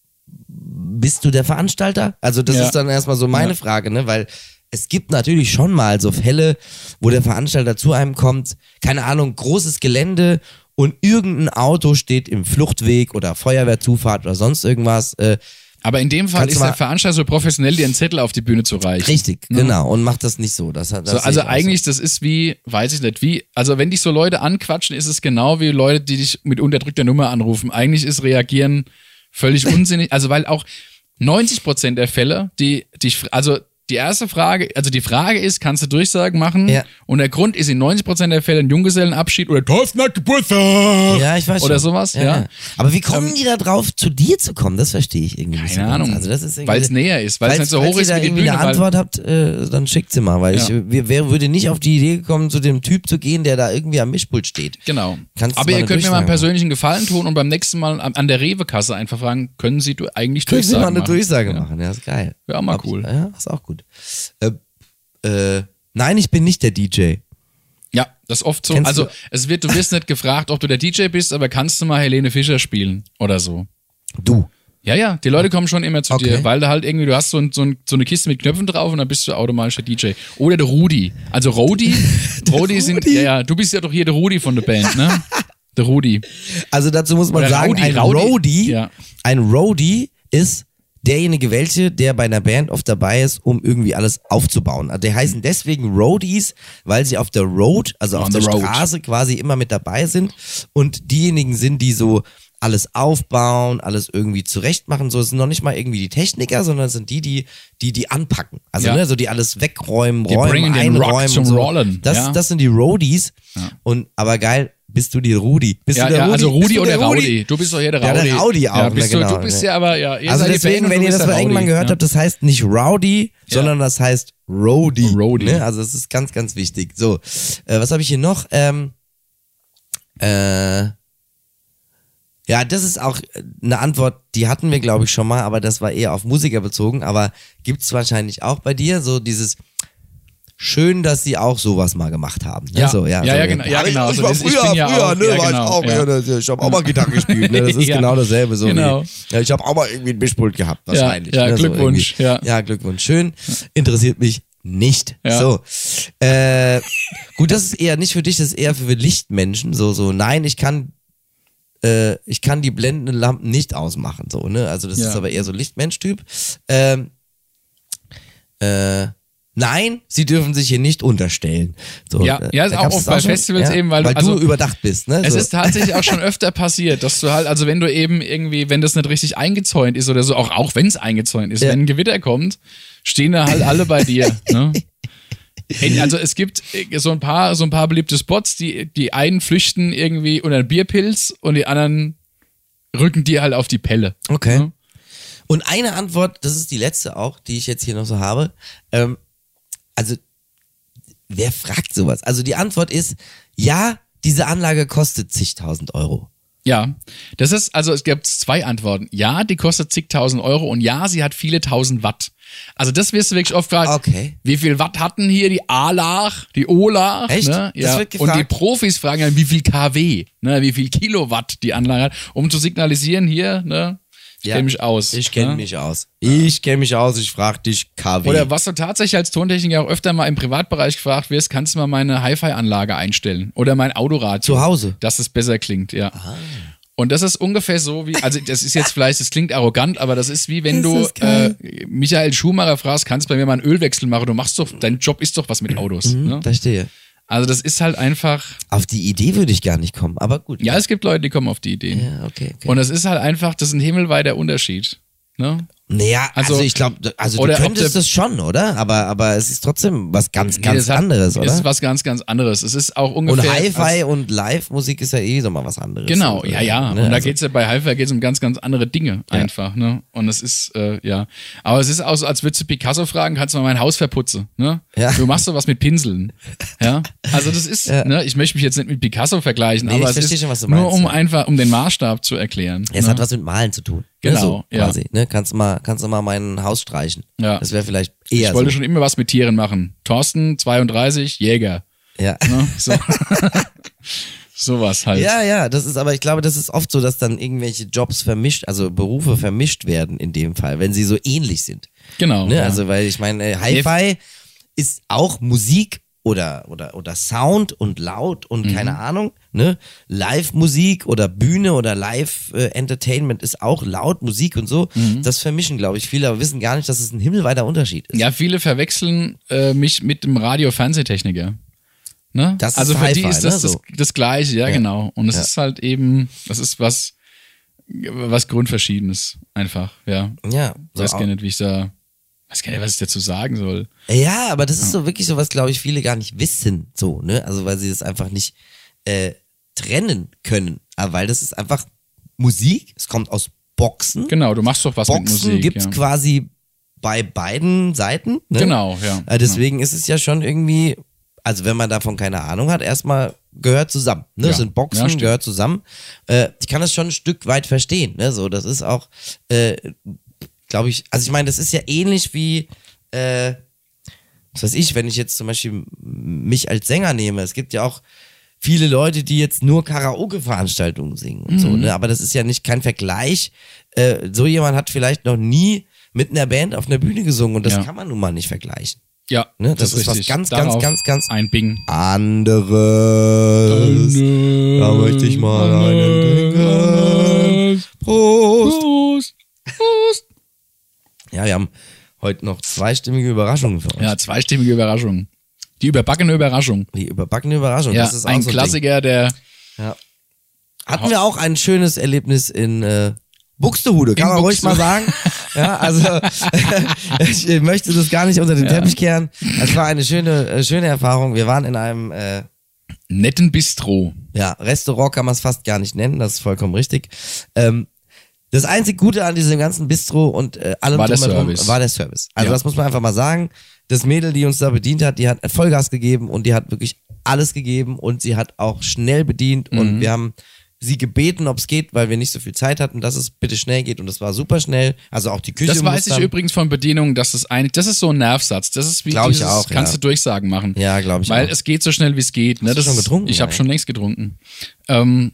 bist du der Veranstalter? Also das Ja. ist dann erstmal so meine Ja. Frage, ne, weil es gibt natürlich schon mal so Fälle, wo der Veranstalter zu einem kommt, keine Ahnung, großes Gelände und irgendein Auto steht im Fluchtweg oder Feuerwehrzufahrt oder sonst irgendwas. Äh, aber in dem Fall Kannst ist du der mal- Veranstalter so professionell, dir einen Zettel auf die Bühne zu reichen. richtig, Ne? genau. Und macht das nicht so. Das, hat- das So, sehe also ich auch eigentlich, das ist wie, weiß ich nicht, wie, also wenn dich so Leute anquatschen, ist es genau wie Leute, die dich mit unterdrückter Nummer anrufen. Eigentlich ist Reagieren völlig unsinnig, also weil auch neunzig Prozent der Fälle, die dich, also die erste Frage, also die Frage ist, kannst du Durchsagen machen? Ja. Und der Grund ist in neunzig Prozent der Fälle ein Junggesellenabschied oder Thorsten hat Geburtstag. Ja, ich weiß Oder schon. sowas, Ja, ja. ja. Aber wie kommen die da drauf, zu dir zu kommen? Das verstehe ich irgendwie nicht so Keine ganz. Ahnung, Also das ist irgendwie- weil es näher ist, weil es nicht so falls hoch ihr ist da wie die irgendwie Bühne. eine Weil, Antwort habt, äh, dann schickt sie mal, weil Ja. ich äh, wer würde nicht auf die Idee gekommen, zu dem Typ zu gehen, der da irgendwie am Mischpult steht. genau. Kannst du Aber mal ihr eine könnt mir mal einen Durchsage persönlichen Gefallen tun und beim nächsten Mal an an der Rewe-Kasse einfach fragen, können Sie du eigentlich Können Sie Durchsagen mal eine machen? Durchsage Ja. machen? Ja, ist geil. Ja, mal Abs- cool. Ja, ist auch gut. Äh, äh, nein, ich bin nicht der D J. Ja, das ist oft so. Kennst Also du- es wird, du wirst nicht gefragt, ob du der D J bist, aber kannst du mal Helene Fischer spielen oder so. Du. Ja, ja, die Leute kommen schon immer zu Okay. dir, weil da halt irgendwie, du hast so, ein, so, ein, so eine Kiste mit Knöpfen drauf und dann bist du automatisch der D J. Oder der Rudi. Also Rodi, Rodi sind, Rudi? ja, ja, du bist ja doch hier der Rudi von der Band, ne? Der Rudi. Also dazu muss man Oder sagen, Rowdy, ein Rowdy. Roadie, Ja. ein Roadie ist derjenige welche, der bei einer Band oft dabei ist, um irgendwie alles aufzubauen. Also die heißen deswegen Roadies, weil sie auf der Road, also On auf the der road. Straße quasi immer mit dabei sind und diejenigen sind, die so alles aufbauen, alles irgendwie zurecht machen. So, es sind noch nicht mal irgendwie die Techniker, sondern es sind die, die die, die anpacken. Also Ja. ne, so die alles wegräumen, Die räumen, bringen den Rock einräumen zum und so. Rollen, Das, ja. das sind die Roadies. Und aber geil, bist du die Rudi? Bist Ja, du der ja, Rudi? also Bist Rudi du oder der Rudi? Raudi. Du bist doch hier der Ja, Raudi. der Raudi auch, Ja, bist ne, du, genau, du bist ne. ja aber, ja, ihr Also seid die deswegen, Band und wenn du ihr bist das der mal irgendwann Raudi, gehört ja. habt, das heißt nicht Rowdy, Ja. sondern das heißt Roadie. Roadie. Ne? Also das ist ganz, ganz wichtig. So, äh, was habe ich hier noch? Ähm, äh, ja, das ist auch eine Antwort, die hatten wir, glaube ich, schon mal, aber das war eher auf Musiker bezogen. Aber gibt's wahrscheinlich auch bei dir so dieses schön, dass sie auch sowas mal gemacht haben. Ne? Ja. so, Ja, so, ja, genau. Ja, genau. Ich, So, war das- ich früher, bin ja früher, auch- ne, ja, war genau, ich auch. ja. Ja. Ich habe auch mal Gitarre gespielt. Ne? Das ist Ja. genau dasselbe. So Genau. wie, ja, ich habe auch mal irgendwie ein Mischpult gehabt, wahrscheinlich. ja, ne? so Glückwunsch, irgendwie. ja. Ja, Glückwunsch. Schön. Interessiert mich nicht. Ja. So. Äh, gut, das ist eher nicht für dich, das ist eher für Lichtmenschen. So, so, nein, ich kann, äh, ich kann die blendenden Lampen nicht ausmachen. So, ne? Also, das Ja. ist aber eher so Lichtmensch-Typ. Ähm, äh, nein, sie dürfen sich hier nicht unterstellen. So, Ja, äh, ja, ist da auch gab's oft das bei schon? Festivals eben, weil du- weil also- du überdacht bist, ne? Es so. ist tatsächlich auch schon öfter passiert, dass du halt, also wenn du eben irgendwie, wenn das nicht richtig eingezäunt ist oder so, auch, auch wenn es eingezäunt ist, Ja. wenn ein Gewitter kommt, stehen da halt alle bei dir. Ne? Ey, Also es gibt so ein paar, so ein paar beliebte Spots, die, die einen flüchten irgendwie unter einen Bierpilz und die anderen rücken dir halt auf die Pelle. Okay. Ne? Und eine Antwort, das ist die letzte auch, die ich jetzt hier noch so habe. Ähm, also, wer fragt sowas? Also die Antwort ist, ja, diese Anlage kostet zigtausend Euro. Ja, das ist, also es gibt zwei Antworten. Ja, die kostet zigtausend Euro und ja, sie hat viele tausend Watt. Also das wirst du wirklich oft gefragt, Okay. wie viel Watt hatten hier die A-Lach, die O-Lach? Echt? Ne? Das Ja. wird Und die gefragt? Profis fragen ja, wie viel kW, ne? wie viel Kilowatt die Anlage hat, um zu signalisieren, hier, ne? ich Ja, kenne mich aus. Ich kenne ne? mich aus. Ich kenne mich aus, ich frage dich K W. Oder was du tatsächlich als Tontechniker auch öfter mal im Privatbereich gefragt wirst, kannst du mal meine Hi-Fi-Anlage einstellen oder mein Autoradio. Zu Hause? Dass es besser klingt, ja. Und das ist ungefähr so wie, also das ist jetzt vielleicht, das klingt arrogant, aber das ist wie wenn Ist du das geil. äh, Michael Schumacher fragst, kannst bei mir mal einen Ölwechsel machen, du machst doch, dein Job ist doch was mit Autos. Ne? Verstehe. Also das ist halt einfach, Auf die Idee würde ich gar nicht kommen, aber gut. ja, es gibt Leute, die kommen auf die Ideen. Ja, okay, okay. Und das ist halt einfach, das ist ein himmelweiter Unterschied. Ne? Naja, also, Also- ich glaube, also oder du ob könntest der- das schon, oder? Aber, aber es ist trotzdem was ganz, Nee, ganz das hat- anderes, oder? Es ist was ganz, ganz anderes. Es ist auch Und ungefähr. Hi-Fi und Live-Musik ist ja eh so mal was anderes. Genau, Also, ja, ja. ne, Und da also- geht's ja bei Hi-Fi geht's um ganz, ganz andere Dinge einfach, ne? Und es ist, äh, ja. Aber es ist auch so, als würdest du Picasso fragen, kannst du mal mein Haus verputzen, ne? Ja. Du machst sowas mit Pinseln, ja? Also das ist, Ja. ne? Ich möchte mich jetzt nicht mit Picasso vergleichen, Nee, aber ich es verstehe ist schon, was du nur meinst, um ja. einfach, um den Maßstab zu erklären. Es ne? hat was mit Malen zu tun. Genau, ne, so, ja. quasi. Ne? Kannst du mal, kannst du mal mein Haus streichen. Ja. Das wäre vielleicht eher Ich wollte so. schon immer was mit Tieren machen. Thorsten, zweiunddreißig, Jäger. Ja. Ne? So. Sowas halt. Ja, ja, das ist, aber ich glaube, das ist oft so, dass dann irgendwelche Jobs vermischt, also Berufe vermischt werden in dem Fall, wenn sie so ähnlich sind. Genau. Ne? ja. Also, weil ich meine, äh, Hi-Fi ist auch Musik oder, oder, oder Sound und laut und Mhm. keine Ahnung, ne? Live-Musik oder Bühne oder Live-Entertainment ist auch laut Musik und so. Mhm. Das vermischen, glaube ich, viele, aber wissen gar nicht, dass es ein himmelweiter Unterschied ist. Ja, viele verwechseln äh, mich mit dem Radio-Fernsehtechniker. Ne? Das ist also für die Hi-Fi, ist das, ne, so. das das Gleiche, ja, Ja. genau. Und es Ja. ist halt eben, das ist was, was Grundverschiedenes einfach, ja. Ja, Ich weiß so gar nicht, wie ich da. weiß gar nicht, was ich dazu sagen soll. Ja, aber das ist so wirklich so, was, glaube ich, viele gar nicht wissen, so, ne? Also, weil sie das einfach nicht äh, trennen können. Aber weil das ist einfach Musik, es kommt aus Boxen. Genau, du machst doch was Boxen mit Musik. Boxen gibt's ja. quasi bei beiden Seiten. Ne? Genau, ja. Äh, deswegen genau. ist es ja schon irgendwie, also wenn man davon keine Ahnung hat, erstmal gehört zusammen. Ne? Ja. Das sind Boxen, ja, gehört zusammen. Äh, ich kann das schon ein Stück weit verstehen. Ne? So, das ist auch, äh, glaube ich, also ich meine, das ist ja ähnlich wie, äh, was weiß ich, wenn ich jetzt zum Beispiel mich als Sänger nehme. Es gibt ja auch viele Leute, die jetzt nur Karaoke-Veranstaltungen singen und mhm. so, ne? Aber das ist ja nicht kein Vergleich. Äh, so jemand hat vielleicht noch nie mit einer Band auf einer Bühne gesungen und das ja. kann man nun mal nicht vergleichen. Ja, ne? Das, das ist, ist was ganz, ganz, ganz, ganz ein Bing. anderes. Deine da möchte ich mal einen trinken. Prost. Prost. Prost. Ja, wir haben heute noch zweistimmige Überraschungen für uns. Ja, zweistimmige Überraschungen. Die überbackene Überraschung. Die überbackene Überraschung. Ja, das ist auch ein so Klassiker, der... Ja. Hatten wir auch ein schönes Erlebnis in äh, Buxtehude, kann in man ruhig mal sagen. Ja, also ich möchte das gar nicht unter den ja. Teppich kehren. Es war eine schöne, schöne Erfahrung. Wir waren in einem äh, netten Bistro. Ja, Restaurant kann man es fast gar nicht nennen, das ist vollkommen richtig. Ähm, das einzig Gute an diesem ganzen Bistro und äh, allem war der drumherum Service. war der Service. Also ja. das muss man einfach mal sagen. Das Mädel, die uns da bedient hat, die hat Vollgas gegeben und die hat wirklich alles gegeben und sie hat auch schnell bedient mhm. und wir haben sie gebeten, ob es geht, weil wir nicht so viel Zeit hatten, dass es bitte schnell geht und es war super schnell. Also auch die Küche. Das weiß ich übrigens von Bedienungen, dass das eigentlich, das ist so ein Nervsatz. Das ist wie glaub dieses, ich auch, kannst ja. du Durchsagen machen. Ja, glaube ich Weil auch. es geht so schnell, wie es geht. Ne? Hast das du schon getrunken? Ich habe ja. schon längst getrunken. Ähm,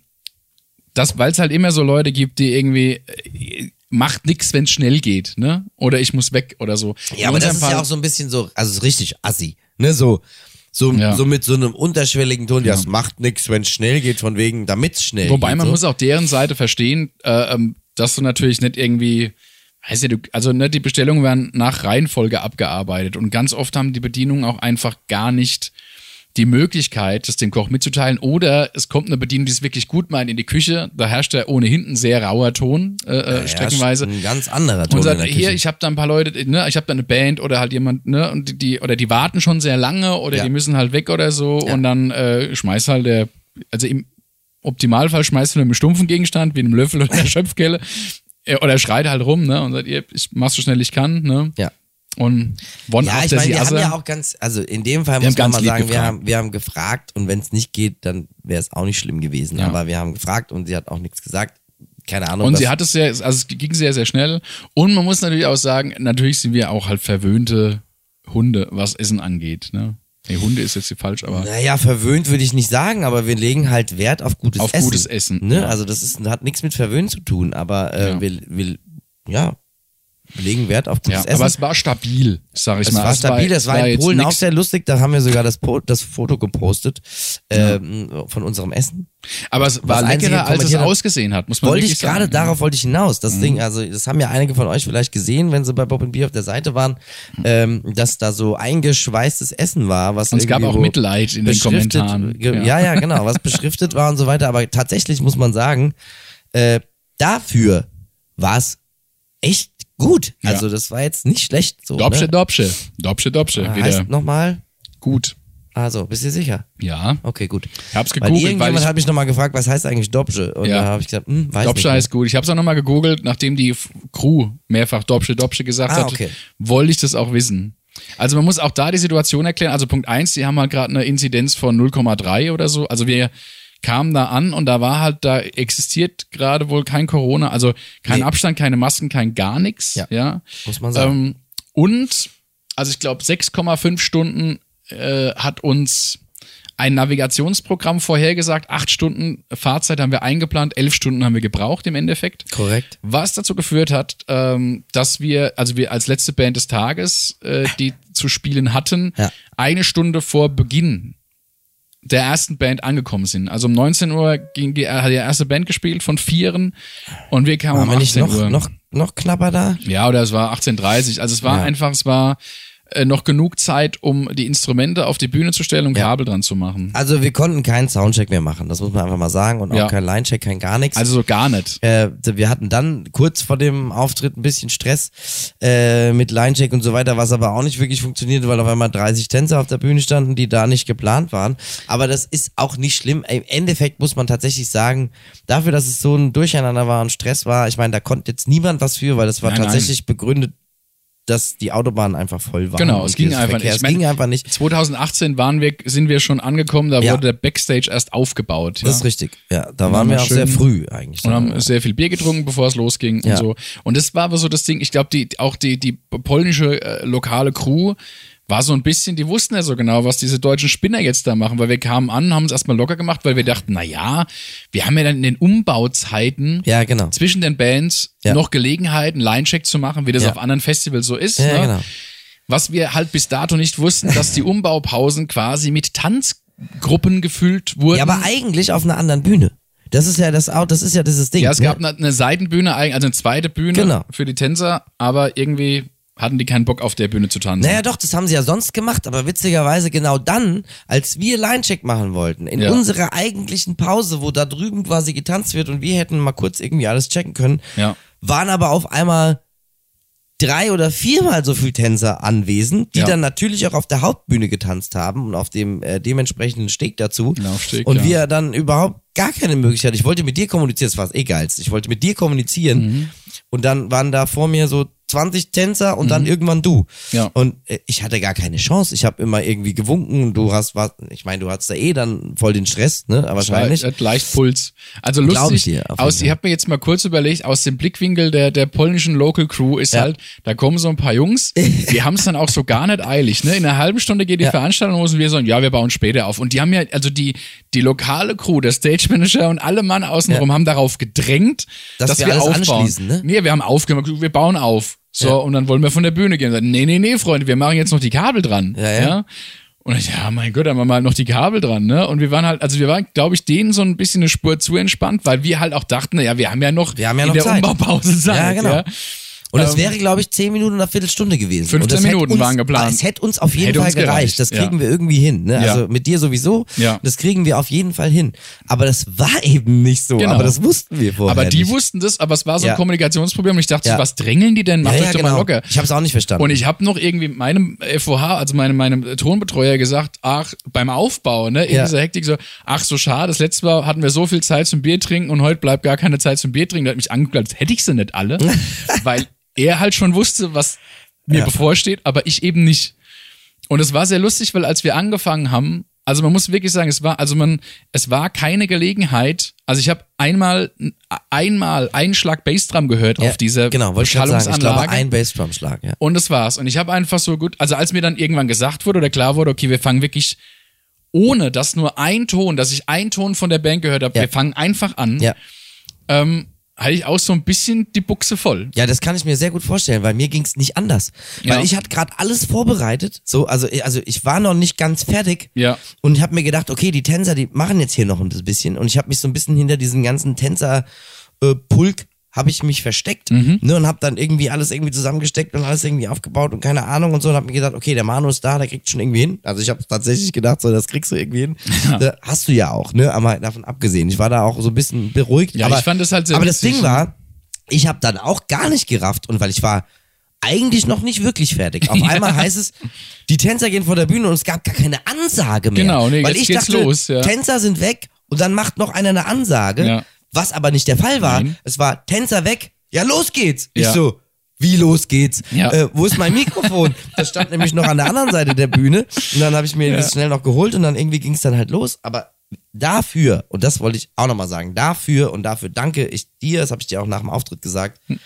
das, weil es halt immer so Leute gibt, die irgendwie äh, macht nix, wenn es schnell geht, ne? Oder ich muss weg oder so. Ja, In aber das unserem ist Fall, ja auch so ein bisschen so, also es ist richtig assi, ne? So, so, Ja. so mit so einem unterschwelligen Ton, Ja. das macht nix, wenn es schnell geht, von wegen, damit es schnell Wobei geht. man so. muss auch deren Seite verstehen, äh, ähm, dass du natürlich nicht irgendwie, weiß ja, du, also ne, die Bestellungen werden nach Reihenfolge abgearbeitet und ganz oft haben die Bedienungen auch einfach gar nicht die Möglichkeit, das dem Koch mitzuteilen, oder es kommt eine Bedienung, die es wirklich gut meint, in die Küche, da herrscht ja ohnehin ein sehr rauer Ton, äh, Ja, äh, streckenweise. Ein ganz anderer Ton Und sagt, in der hier, Küche. ich habe da ein paar Leute, ne, ich habe da eine Band oder halt jemand, ne, und die, die oder die warten schon sehr lange oder Ja. die müssen halt weg oder so Ja. und dann äh, schmeißt halt der, also im Optimalfall schmeißt du einen stumpfen Gegenstand wie einem Löffel oder einer Schöpfkelle äh, oder schreit halt rum, ne, und sagt, ihr, ich mach's so schnell ich kann, ne. Ja. Und one Ja, ich after meine, the wir haben other. ja auch ganz, also in dem Fall Wir muss haben man ganz mal lieb sagen, wir gefragt. haben, wir haben gefragt und wenn es nicht geht, dann wäre es auch nicht schlimm gewesen. Ja. Aber wir haben gefragt und sie hat auch nichts gesagt. Keine Ahnung. Und was- sie hat es sehr, also es ging sehr, sehr schnell. Und man muss natürlich auch sagen, natürlich sind wir auch halt verwöhnte Hunde, was Essen angeht. Ne? Nee, Hunde ist jetzt hier falsch, aber Naja, verwöhnt würde ich nicht sagen, aber wir legen halt Wert auf gutes auf Essen. gutes Essen. Ne? Ja. Also das ist, hat nichts mit verwöhnt zu tun, aber äh, Ja. wir, wir, ja, wir legen Wert auf gutes ja, Essen. aber es war stabil, sag ich Es mal. war stabil, das war in jetzt Polen auch nix- sehr lustig, da haben wir sogar das, Po- das Foto gepostet ähm, von unserem Essen. Aber es war das Einzige leckerer, als es kommentiert hat- ausgesehen hat, muss man Wollte wirklich ich gerade, sagen. darauf wollte ich hinaus. Das Ding, also das haben ja einige von euch vielleicht gesehen, wenn sie bei Bob and Beer auf der Seite waren, ähm, dass da so eingeschweißtes Essen war, was Und es gab irgendwie auch wo Mitleid in den beschriftet- Kommentaren. ge- Ja, ja, genau, was beschriftet war und so weiter. Aber tatsächlich muss man sagen, äh, dafür war es echt gut. Ja. Also das war jetzt nicht schlecht. So, Dobsche, ne? Dobsche, Dobsche, Dobsche, Heißt wieder nochmal? gut. Also, bist du sicher? Ja, Okay, gut. ich hab's Weil gegoogelt, weil, irgendjemand ich, hat mich nochmal gefragt, was heißt eigentlich Dobsche? Und Ja. da habe ich gesagt, hm, weiß Dobsche nicht. heißt gut. Ich hab's auch nochmal gegoogelt, nachdem die F- Crew mehrfach Dobsche, Dobsche gesagt Ah, hat, okay. wollte ich das auch wissen. Also man muss auch da die Situation erklären. Also Punkt eins, die haben halt gerade eine Inzidenz von null Komma drei oder so. Also wir kamen da an und da war halt, da existiert gerade wohl kein Corona, also kein Nee. Abstand, keine Masken, kein gar nichts. Ja. Ja. Muss man sagen. Ähm, und, also ich glaube, sechs Komma fünf Stunden äh, hat uns ein Navigationsprogramm vorhergesagt. Acht Stunden Fahrzeit haben wir eingeplant, elf Stunden haben wir gebraucht im Endeffekt. Korrekt. Was dazu geführt hat, ähm, dass wir, also wir als letzte Band des Tages, äh, die zu spielen hatten, Ja. eine Stunde vor Beginn der ersten Band angekommen sind. Also um neunzehn Uhr ging die, hat die erste Band gespielt von Vieren und wir kamen Waren um wir nicht achtzehn noch, Uhr. noch, noch knapper da? Ja, oder es war achtzehn Uhr dreißig. Also es war Ja. einfach, es war äh, noch genug Zeit, um die Instrumente auf die Bühne zu stellen und Ja. Kabel dran zu machen. Also wir konnten keinen Soundcheck mehr machen, das muss man einfach mal sagen. Und auch Ja. kein Linecheck, kein gar nichts. Also so gar nicht. Äh, wir hatten dann kurz vor dem Auftritt ein bisschen Stress äh, mit Linecheck und so weiter, was aber auch nicht wirklich funktionierte, weil auf einmal dreißig Tänzer auf der Bühne standen, die da nicht geplant waren. Aber das ist auch nicht schlimm. Im Endeffekt muss man tatsächlich sagen, dafür, dass es so ein Durcheinander war und Stress war, ich meine, da konnte jetzt niemand was für, weil das war Nein, tatsächlich nein. begründet, dass die Autobahnen einfach voll waren. Genau, es ging einfach Verkehr, nicht. es ging einfach nicht. zwanzig achtzehn waren wir, sind wir schon angekommen, da Ja. wurde der Backstage erst aufgebaut. Ja. Das ist richtig. Ja, da Und waren haben wir wir auch sehr schön- früh eigentlich. Und haben sehr viel Bier getrunken, bevor es losging Ja. und so. Und das war aber so das Ding, ich glaube, die, auch die, die polnische äh, lokale Crew war so ein bisschen, die wussten ja so genau, was diese deutschen Spinner jetzt da machen, weil wir kamen an, haben es erstmal locker gemacht, weil wir dachten, na ja, wir haben ja dann in den Umbauzeiten Ja, genau. zwischen den Bands Ja. noch Gelegenheit, einen Linecheck zu machen, wie das Ja. auf anderen Festivals so ist. Ja, ne? genau. Was wir halt bis dato nicht wussten, dass die Umbaupausen quasi mit Tanzgruppen gefüllt wurden. Ja, aber eigentlich auf einer anderen Bühne. Das ist ja das auch, das ist ja dieses Ding. Ja, es ne? gab eine, eine Seitenbühne, also eine zweite Bühne Genau. für die Tänzer, aber irgendwie hatten die keinen Bock auf der Bühne zu tanzen. Naja, doch, das haben sie ja sonst gemacht, aber witzigerweise genau dann, als wir Linecheck machen wollten, in Ja. unserer eigentlichen Pause, wo da drüben quasi getanzt wird und wir hätten mal kurz irgendwie alles checken können, Ja. waren aber auf einmal drei oder viermal so viel Tänzer anwesend, die Ja. dann natürlich auch auf der Hauptbühne getanzt haben und auf dem äh, dementsprechenden Steg dazu. Laufsteg, und ja. wir dann überhaupt gar keine Möglichkeit. Ich wollte mit dir kommunizieren, das war das egalste. Ich wollte mit dir kommunizieren Mhm. und dann waren da vor mir so zwanzig Tänzer und dann irgendwann du. Mhm. Ja. Und äh, ich hatte gar keine Chance. Ich habe immer irgendwie gewunken. Du hast was, ich meine, du hattest da eh dann voll den Stress, ne? Aber wahrscheinlich. Hat leicht Puls. Also Glaub ich lustig, dir, auf jeden aus, Fall. ich habe mir jetzt mal kurz überlegt, aus dem Blickwinkel der, der polnischen Local Crew ist Ja. halt, da kommen so ein paar Jungs, die haben es dann auch so gar nicht eilig. Ne? In einer halben Stunde geht die Ja. Veranstaltung los und wir sagen, ja, wir bauen später auf. Und die haben ja, also die, die lokale Crew, der Stage Manager und alle Mann außenrum haben darauf gedrängt, Dass dass, wir wir, alles aufbauen. anschließen, ne? Nee, wir haben aufgemacht, wir bauen auf. So, Ja. und dann wollen wir von der Bühne gehen. Und sagen, nee, nee, nee, Freunde, wir machen jetzt noch die Kabel dran. Ja, ja. Und ich, ja, mein Gott, dann machen wir halt noch die Kabel dran, ne? Und wir waren halt, also wir waren, glaube ich, denen so ein bisschen eine Spur zu entspannt, weil wir halt auch dachten, ja, wir haben ja noch Wir haben ja in noch der Zeit. Umbaupause Zeit. Ja, genau. Ja. Und es Ähm, wäre, glaube ich, zehn Minuten oder eine Viertelstunde gewesen. fünfzehn Und das hätte Minuten uns, waren geplant. Es hätte uns auf jeden Hätte Fall uns gereicht. gereicht, Das kriegen ja. wir irgendwie hin. Ne? Ja. Also mit dir sowieso. Ja. Das kriegen wir auf jeden Fall hin. Aber das war eben nicht so. Genau. Aber das wussten wir vorher Aber die nicht. wussten das, aber es war so ein Ja. Kommunikationsproblem und ich dachte, Ja. so, was drängeln die denn? Macht ja, euch ja, doch genau. mal locker. Ich habe es auch nicht verstanden. Und ich habe noch irgendwie meinem F O H, also meinem, meinem Tonbetreuer gesagt, ach, beim Aufbau, ne, in Ja. dieser Hektik so, ach so schade, das letzte Mal hatten wir so viel Zeit zum Bier trinken und heute bleibt gar keine Zeit zum Bier trinken. Der hat mich angeguckt, als hätte ich sie nicht alle, weil er halt schon wusste, was mir Ja. bevorsteht, aber ich eben nicht. Und es war sehr lustig, weil als wir angefangen haben, also man muss wirklich sagen, es war, also man, es war keine Gelegenheit. Also ich habe einmal, einmal einen Schlag Bassdrum gehört ja, auf dieser genau, wollte ich gerade sagen. Ich glaube, Beschallungsanlage. ein Bassdrum-Schlag, ja. Und das war's. Und ich habe einfach so gut, also als mir dann irgendwann gesagt wurde oder klar wurde, okay, wir fangen wirklich, ohne dass nur ein Ton, dass ich einen Ton von der Band gehört habe, Ja. wir fangen einfach an, Ja. ähm, hatte ich auch so ein bisschen die Buchse voll. Ja, das kann ich mir sehr gut vorstellen, weil mir ging's nicht anders. Ja. Weil ich hatte gerade alles vorbereitet, so, also, also ich war noch nicht ganz fertig Ja. und ich habe mir gedacht, okay, die Tänzer, die machen jetzt hier noch ein bisschen und ich habe mich so ein bisschen hinter diesen ganzen Tänzer-Pulk habe ich mich versteckt, Mhm. ne, und habe dann irgendwie alles irgendwie zusammengesteckt und alles irgendwie aufgebaut und keine Ahnung und so und habe mir gedacht, okay, der Manu ist da, der kriegt schon irgendwie hin. Also ich habe tatsächlich gedacht, so, das kriegst du irgendwie hin. Ja. Da hast du ja auch, ne, aber davon abgesehen. Ich war da auch so ein bisschen beruhigt. Ja, aber, ich fand das halt sehr Aber das witzig, Ding ne? war, ich habe dann auch gar nicht gerafft und weil ich war eigentlich noch nicht wirklich fertig. Auf Ja. einmal heißt es, die Tänzer gehen vor der Bühne und es gab gar keine Ansage mehr. Genau, nee, weil jetzt ich geht's dachte, los, ja. Tänzer sind weg und dann macht noch einer eine Ansage, Ja. was aber nicht der Fall war. Nein. Es war Tänzer weg, ja los geht's. Ich Ja. so, wie los geht's? Ja. Äh, wo ist mein Mikrofon? Das stand nämlich noch an der anderen Seite der Bühne und dann habe ich mir Ja. das schnell noch geholt und dann irgendwie ging's dann halt los, aber dafür, und das wollte ich auch nochmal sagen, dafür und dafür danke ich dir, das habe ich dir auch nach dem Auftritt gesagt, Hm.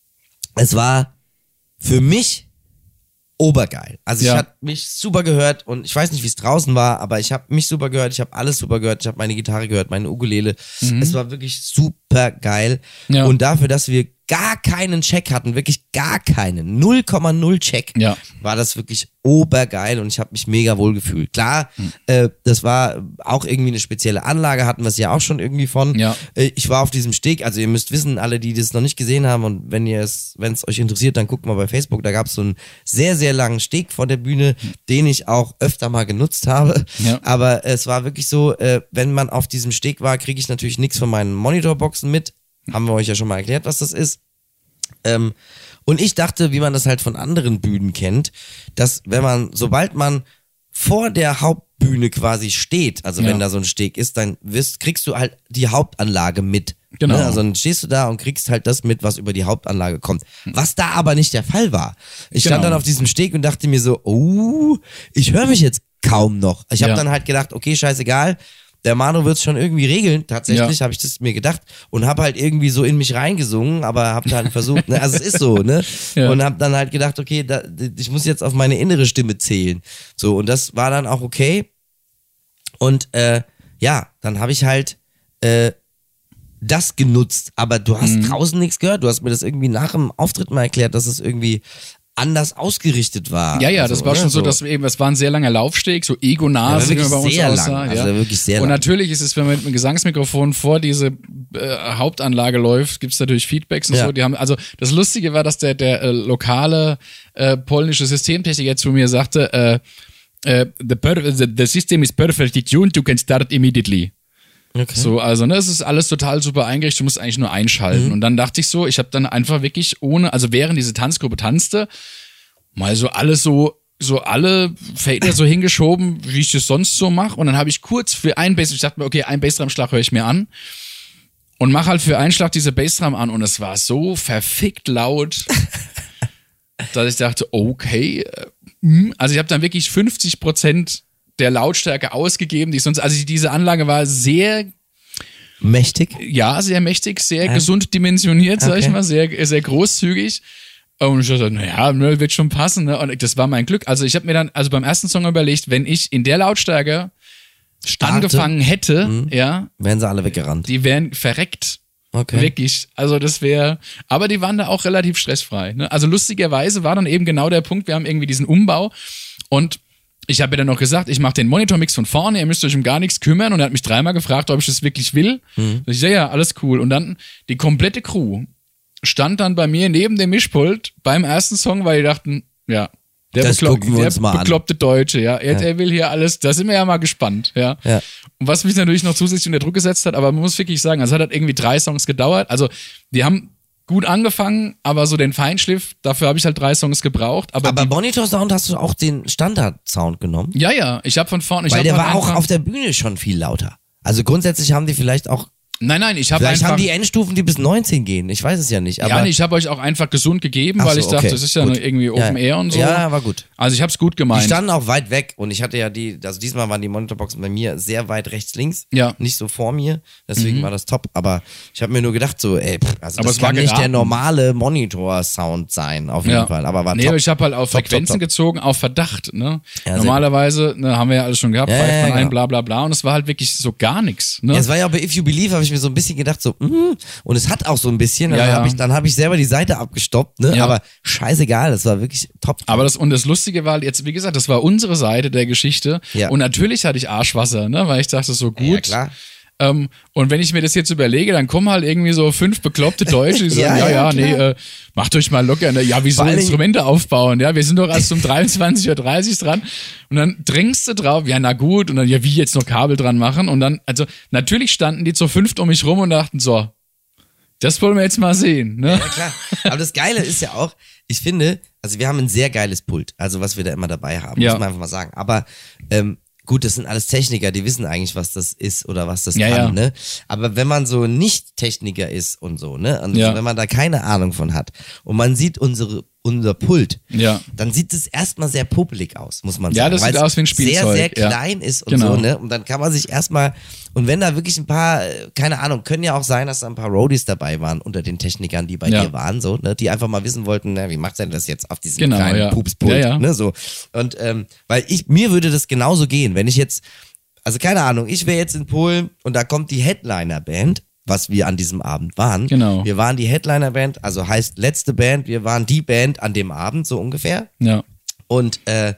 es war für mich obergeil. Also Ja. ich habe mich super gehört und ich weiß nicht, wie es draußen war, aber ich habe mich super gehört, ich habe alles super gehört, ich habe meine Gitarre gehört, meine Ukulele. Es war wirklich super geil. Ja. Und dafür, dass wir gar keinen Check hatten, wirklich gar keinen, null Komma null Check, ja. war das wirklich obergeil und ich habe mich mega wohl gefühlt. Klar, hm. äh, das war auch irgendwie eine spezielle Anlage, hatten wir es ja auch schon irgendwie von. Ja. Äh, ich war auf diesem Steg, also ihr müsst wissen, alle, die das noch nicht gesehen haben und wenn ihr es, wenn es euch interessiert, dann guckt mal bei Facebook, da gab es so einen sehr, sehr langen Steg vor der Bühne, hm. den ich auch öfter mal genutzt habe. Ja. Aber es war wirklich so, äh, wenn man auf diesem Steg war, kriege ich natürlich nichts von meinen Monitorboxen mit. Haben wir euch ja schon mal erklärt, was das ist. Ähm, und ich dachte, wie man das halt von anderen Bühnen kennt, dass wenn man, sobald man vor der Hauptbühne quasi steht, also ja. wenn da so ein Steg ist, dann wirst, kriegst du halt die Hauptanlage mit. Genau. Ne? Also dann stehst du da und kriegst halt das mit, was über die Hauptanlage kommt. Was da aber nicht der Fall war. Ich genau. stand dann auf diesem Steg und dachte mir so, oh, ich höre mich jetzt kaum noch. Ich habe ja. dann halt gedacht, okay, scheißegal, der Manu wird es schon irgendwie regeln. Tatsächlich ja. habe ich das mir gedacht und habe halt irgendwie so in mich reingesungen, aber habe dann versucht, ne? Also es ist so, ne? Ja. Und habe dann halt gedacht, okay, da, ich muss jetzt auf meine innere Stimme zählen. So, und das war dann auch okay. Und äh, ja, dann habe ich halt äh, das genutzt, aber du hast mhm. draußen nichts gehört. Du hast mir das irgendwie nach dem Auftritt mal erklärt, dass es irgendwie anders ausgerichtet war. Ja, ja, also, das war schon so, so, dass wir eben, es war ein sehr langer Laufsteg, so ego-nah, ja, wie man bei uns sehr aussah. Lang, ja. Also wirklich sehr Und lang. natürlich ist es, wenn man mit einem Gesangsmikrofon vor diese äh, Hauptanlage läuft, gibt's natürlich Feedbacks und ja. so. Die haben, also das Lustige war, dass der, der äh, lokale äh, polnische Systemtechniker zu mir sagte, äh, äh, the, per- the, the system is perfectly tuned, you can start immediately. Okay. So, also, ne, es ist alles total super eingerichtet, du musst eigentlich nur einschalten. Mhm. Und dann dachte ich so, ich habe dann einfach wirklich ohne, also während diese Tanzgruppe tanzte, mal so alles so, so alle Fader so hingeschoben, wie ich das sonst so mache. Und dann habe ich kurz für einen Bass, ich dachte mir, okay, einen Bassdrum-Schlag höre ich mir an und mache halt für einen Schlag diese Bassdrum an und es war so verfickt laut, dass ich dachte, okay, also ich habe dann wirklich fünfzig Prozent der Lautstärke ausgegeben, die ich sonst, also diese Anlage war sehr mächtig. Ja, sehr mächtig, sehr ja. gesund dimensioniert, sag okay. ich mal, sehr, sehr großzügig. Und ich dachte, naja, wird schon passen, ne? Und das war mein Glück. Also ich habe mir dann, also beim ersten Song überlegt, wenn ich in der Lautstärke Starte. angefangen hätte, mhm. ja. Wären sie alle weggerannt. Die wären verreckt. Okay. Wirklich. Also das wäre, aber die waren da auch relativ stressfrei, ne? Also lustigerweise war dann eben genau der Punkt, wir haben irgendwie diesen Umbau und ich habe ja dann noch gesagt, ich mache den Monitormix von vorne, ihr müsst euch um gar nichts kümmern und er hat mich dreimal gefragt, ob ich das wirklich will. Mhm. Ich sage, ja, alles cool. Und dann die komplette Crew stand dann bei mir neben dem Mischpult beim ersten Song, weil die dachten, ja, der, beklopp, der bekloppte Deutsche, ja, er, ja. er will hier alles, da sind wir ja mal gespannt, ja. ja. Und was mich natürlich noch zusätzlich unter Druck gesetzt hat, aber man muss wirklich sagen, also es hat halt irgendwie drei Songs gedauert, also die haben gut angefangen, aber so den Feinschliff, dafür habe ich halt drei Songs gebraucht. Aber, aber Monitor-Sound hast du auch den Standard-Sound genommen? Ja, ja, ich habe von vorne... Ich weil der halt war auch auf der Bühne schon viel lauter. Also grundsätzlich haben die vielleicht auch... Nein, nein, ich habe einfach... Vielleicht haben die Endstufen, die bis neunzehn gehen, ich weiß es ja nicht. Aber ja, nee, ich habe euch auch einfach gesund gegeben, Ach weil so, ich dachte, okay, das ist ja gut. irgendwie Open ja, Air und so. Ja, war gut. Also ich habe es gut gemeint. Die standen auch weit weg und ich hatte ja die, also diesmal waren die Monitorboxen bei mir sehr weit rechts, links, ja. nicht so vor mir, deswegen mhm. war das top, aber ich habe mir nur gedacht so, ey, also aber das es kann war nicht der normale Monitor-Sound sein, auf jeden ja. Fall, aber war nee, top. aber ich habe halt auf top, Frequenzen top, top. gezogen, auf Verdacht, ne? Ja, normalerweise, ne, haben wir ja alles schon gehabt, ja, pfeift ja, man ja, ein, genau. bla bla bla und es war halt wirklich so gar nichts, ne? Ja, es war ja auch bei If You Believe, habe ich mir so ein bisschen gedacht so, mm, und es hat auch so ein bisschen, dann ja, ja. habe ich, dann hab ich selber die Seite abgestoppt, ne? Ja. Aber scheißegal, das war wirklich top. Aber das, und das Lustige war jetzt, wie gesagt, das war unsere Seite der Geschichte. Ja. Und natürlich hatte ich Arschwasser, ne? Weil ich dachte, so gut. Ja, klar. Ähm, und wenn ich mir das jetzt überlege, dann kommen halt irgendwie so fünf bekloppte Deutsche, die sagen, ja, ja, ja, ja nee, äh, macht euch mal locker, ne? Ja, wie soll Instrumente aufbauen? Ja, wir sind doch erst um dreiundzwanzig Uhr dreißig dran. Und dann drängst du drauf, ja, na gut, und dann, ja, wie jetzt noch Kabel dran machen? Und dann, also, natürlich standen die zu fünft um mich rum und dachten, so, das wollen wir jetzt mal sehen, ne? Ja, klar. Aber das Geile ist ja auch, ich finde, also wir haben ein sehr geiles Pult, also was wir da immer dabei haben, ja. muss man einfach mal sagen. Aber ähm, gut, das sind alles Techniker, die wissen eigentlich, was das ist oder was das ja, kann, ja. ne? Aber wenn man so nicht Techniker ist und so, ne? Und ja. wenn man da keine Ahnung von hat und man sieht unsere unser Pult, ja. dann sieht es erstmal sehr popelig aus, muss man sagen. Ja, das sieht aus wie ein Spielzeug. Sehr, sehr ja. klein ist und genau. so, ne? Und dann kann man sich erstmal, und wenn da wirklich ein paar, keine Ahnung, können ja auch sein, dass da ein paar Roadies dabei waren unter den Technikern, die bei ja. dir waren, so, ne? Die einfach mal wissen wollten, na, wie macht denn das jetzt auf diesem genau, kleinen ja. Pupspult, ja, ja. ne? So. Und, ähm, weil ich, mir würde das genauso gehen, wenn ich jetzt, also keine Ahnung, ich wäre jetzt in Polen und da kommt die Headliner-Band was wir an diesem Abend waren. Genau. Wir waren die Headliner-Band, also heißt letzte Band, wir waren die Band an dem Abend, so ungefähr. Ja. Und äh,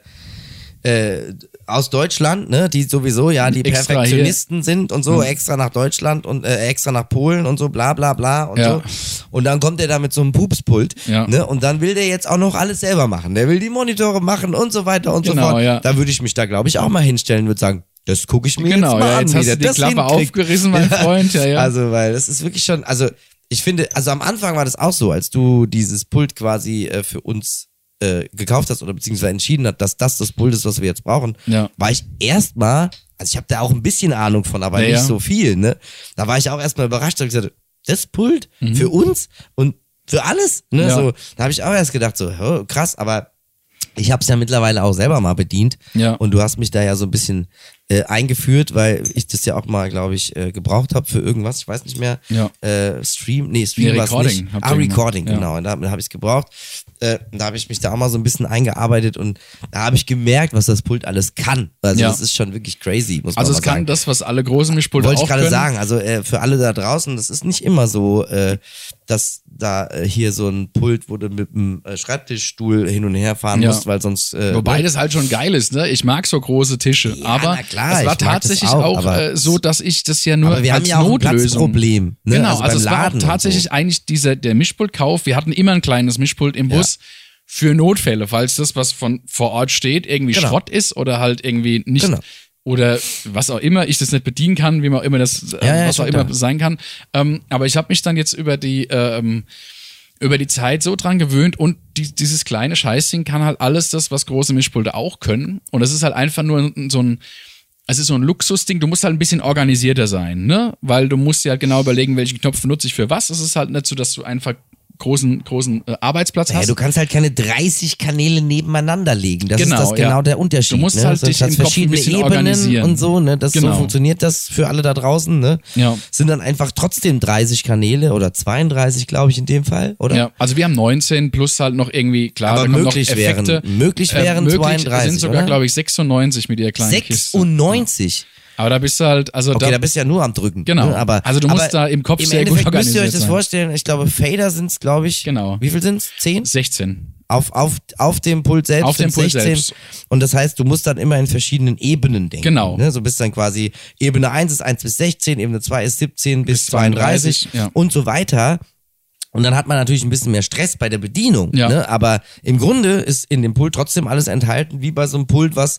äh, aus Deutschland, ne, die sowieso ja die Extra Perfektionisten hier. sind und so, extra nach Deutschland und äh, extra nach Polen und so, bla bla bla und Ja. so. Und dann kommt er da mit so einem Pupspult, Ja. ne, und dann will der jetzt auch noch alles selber machen. Der will die Monitore machen und so weiter und Genau, so fort. ja. Da würde ich mich da, glaube ich, auch mal hinstellen und würde sagen, das gucke ich mir Genau, jetzt mal ja, an, jetzt wie hast der du die das Klappe hinkriegt. aufgerissen, mein Freund, ja, ja. Also, weil das ist wirklich schon, also ich finde, also am Anfang war das auch so, als du dieses Pult quasi äh, für uns äh, gekauft hast oder beziehungsweise entschieden hast, dass das das Pult ist, was wir jetzt brauchen, Ja. war ich erstmal, also ich habe da auch ein bisschen Ahnung von, aber Ja, nicht ja. so viel, ne? Da war ich auch erstmal überrascht und gesagt, das Pult Mhm. für uns und für alles, ne? Ja. So, da habe ich auch erst gedacht, so, oh, krass, aber ich habe es ja mittlerweile auch selber mal bedient Ja. und du hast mich da ja so ein bisschen äh, eingeführt, weil ich das ja auch mal, glaube ich, äh, gebraucht habe für irgendwas, ich weiß nicht mehr. Ja. Äh, Stream, nee, Stream Nee, war es Recording nicht. habt Ah, ihr gemacht. Recording, Ja. genau. Und da, da habe ich es gebraucht. Äh, da habe ich mich da auch mal so ein bisschen eingearbeitet und da habe ich gemerkt, was das Pult alles kann. Also Ja. das ist schon wirklich crazy, muss man Also mal es kann sagen. das, was alle großen Mischpulte Wollte auch ich gerade können. sagen, also äh, für alle da draußen, das ist nicht immer so, äh, dass da äh, hier so ein Pult, wo du mit einem äh, Schreibtischstuhl hin und her fahren Ja. musst, weil sonst... Äh, Wobei ne? das halt schon geil ist, ne? Ich mag so große Tische, Ja, aber na klar, es war ich mag das tatsächlich auch, auch, aber äh, so, dass ich das ja nur aber wir als haben ja auch ein Notlösung. Platzproblem. Ne? Genau, also, also, beim es war Laden auch und tatsächlich so. eigentlich dieser der Mischpultkauf. Wir hatten immer ein kleines Mischpult im Bus für Notfälle, falls das, was von vor Ort steht, irgendwie Genau. Schrott ist oder halt irgendwie nicht Genau. oder was auch immer, ich das nicht bedienen kann, wie man auch immer das, äh, Ja, ja, was auch schon immer klar. sein kann. Ähm, aber ich habe mich dann jetzt über die ähm, über die Zeit so dran gewöhnt und die, dieses kleine Scheißding kann halt alles das, was große Mischpulte auch können. Und es ist halt einfach nur ein- so ein, es ist so ein Luxusding. Du musst halt ein bisschen organisierter sein, ne? Weil du musst dir halt genau überlegen, welchen Knopf benutze ich für was. Es ist halt nicht so, dass du einfach großen, großen äh, Arbeitsplatz Ja, hast. du kannst halt keine dreißig Kanäle nebeneinander legen. Das Genau, ist das genau ja. der Unterschied. Du musst ne? halt Sonst dich hast im Kopf ein verschiedene bisschen Ebenen organisieren. und so, ne? Das Genau. so funktioniert das für alle da draußen, ne? Ja. Sind dann einfach trotzdem dreißig Kanäle oder zweiunddreißig, glaube ich, in dem Fall, oder? Ja, also wir haben neunzehn plus halt noch irgendwie, klar, Aber da kommen möglich noch Effekte. wären- möglich wären möglich zweiunddreißig, sind sogar, oder? glaube ich, sechsundneunzig mit der kleinen Kiste. sechsundneunzig. Aber da bist du halt, also Okay, da, da bist du ja nur am Drücken. Genau. Ne? Aber, Also du musst aber da im Kopf im sehr gut Endeffekt müsst ihr euch organisiert das sein. vorstellen. Ich glaube, Fader sind es, glaube ich. Genau. Wie viel sind es? Zehn? sechzehn. Auf, auf, auf dem Pult selbst Auf dem sind Pult sechzehn. selbst. Und das heißt, du musst dann immer in verschiedenen Ebenen denken. Genau. Ne? So bist dann quasi, Ebene eins ist eins bis sechzehn, Ebene zwei ist siebzehn bis Bis zweiunddreißig zweiunddreißig, ja. und so weiter. Und dann hat man natürlich ein bisschen mehr Stress bei der Bedienung. Ja. Ne? Aber im Grunde ist in dem Pult trotzdem alles enthalten, wie bei so einem Pult, was